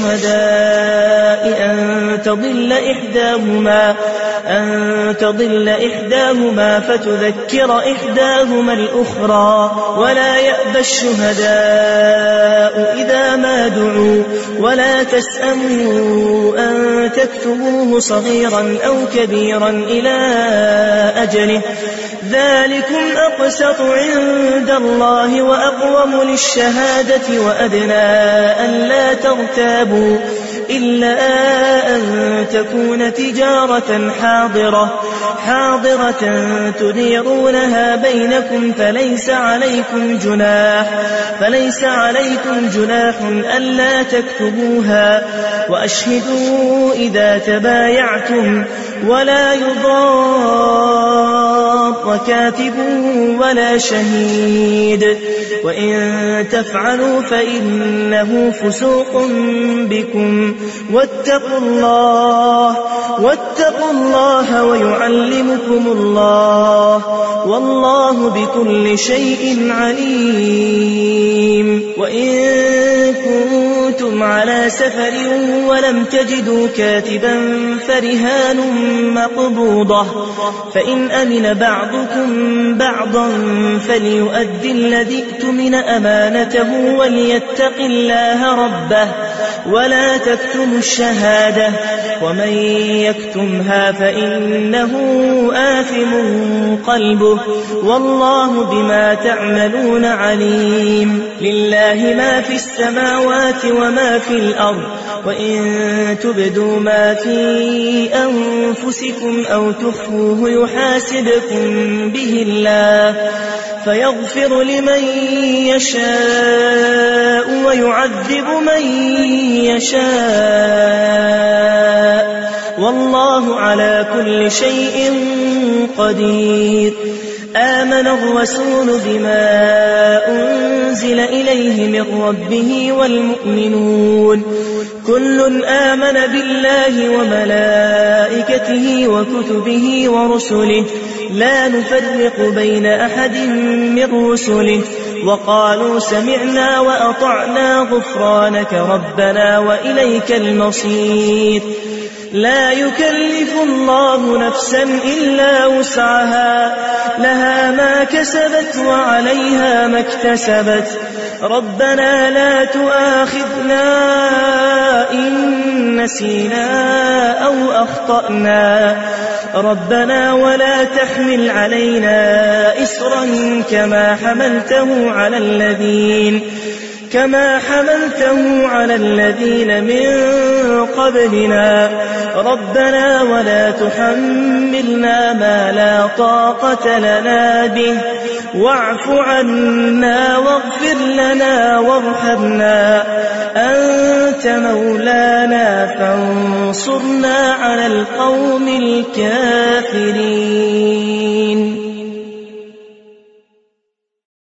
الشهداء أن تضل إحداهما أن تضل إحداهما فتذكر إحداهما الأخرى ولا يأبى الشهداء إذا ما دعوا ولا تسأموا أن تكتبوه صغيرا أو كبيرا إلى أجله ذلكم أقسط عند الله وأقوم للشهادة وأدنى أن لا ترتابوا إلا أن تكون تجارة حاضرة حاضرة تديرونها بينكم فليس عليكم جناح فليس عليكم جناح ألا تكتبوها وأشهدوا إذا تبايعتم ولا يضار كاتب ولا شهيد وإن تفعلوا فإنه فسوق بكم واتقوا الله واتقوا الله ويعلمكم الله والله بكل شيء عليم وإن كنتم على سفر ولم تجدوا كاتبا فرهان مقبوضة فإن أمن بعضكم بعضا فليؤدي الذي اؤتمن أمانته وليتق الله ربه ولا تكتموا الشهادة ومن يكتمها فإنه آثم قلبه والله بما تعملون عليم لله ما في السماوات وما في الأرض وإن تبدوا ما في أنفسكم أو تخفوه يحاسبكم به الله فيغفر لمن يشاء ويعذب من يشاء والله على كل شيء قدير آمن الرسول بما أنزل إليه من ربه والمؤمنون كل آمن بالله وملائكته وكتبه ورسله لا نفرق بين أحد من رسله وقالوا سمعنا وأطعنا غفرانك ربنا وإليك المصير لا يكلف الله نفسا إلا وسعها لها ما كسبت وعليها ما اكتسبت ربنا لا تؤاخذنا إن نسينا أو أخطأنا ربنا ولا تحمل علينا إسرا كما حملته على الذين كما حملته على الذين من قبلنا ربنا ولا تحملنا ما لا طاقة لنا به واعف عنا واغفر لنا وارحمنا أنت مولانا فانصرنا على القوم الكافرين.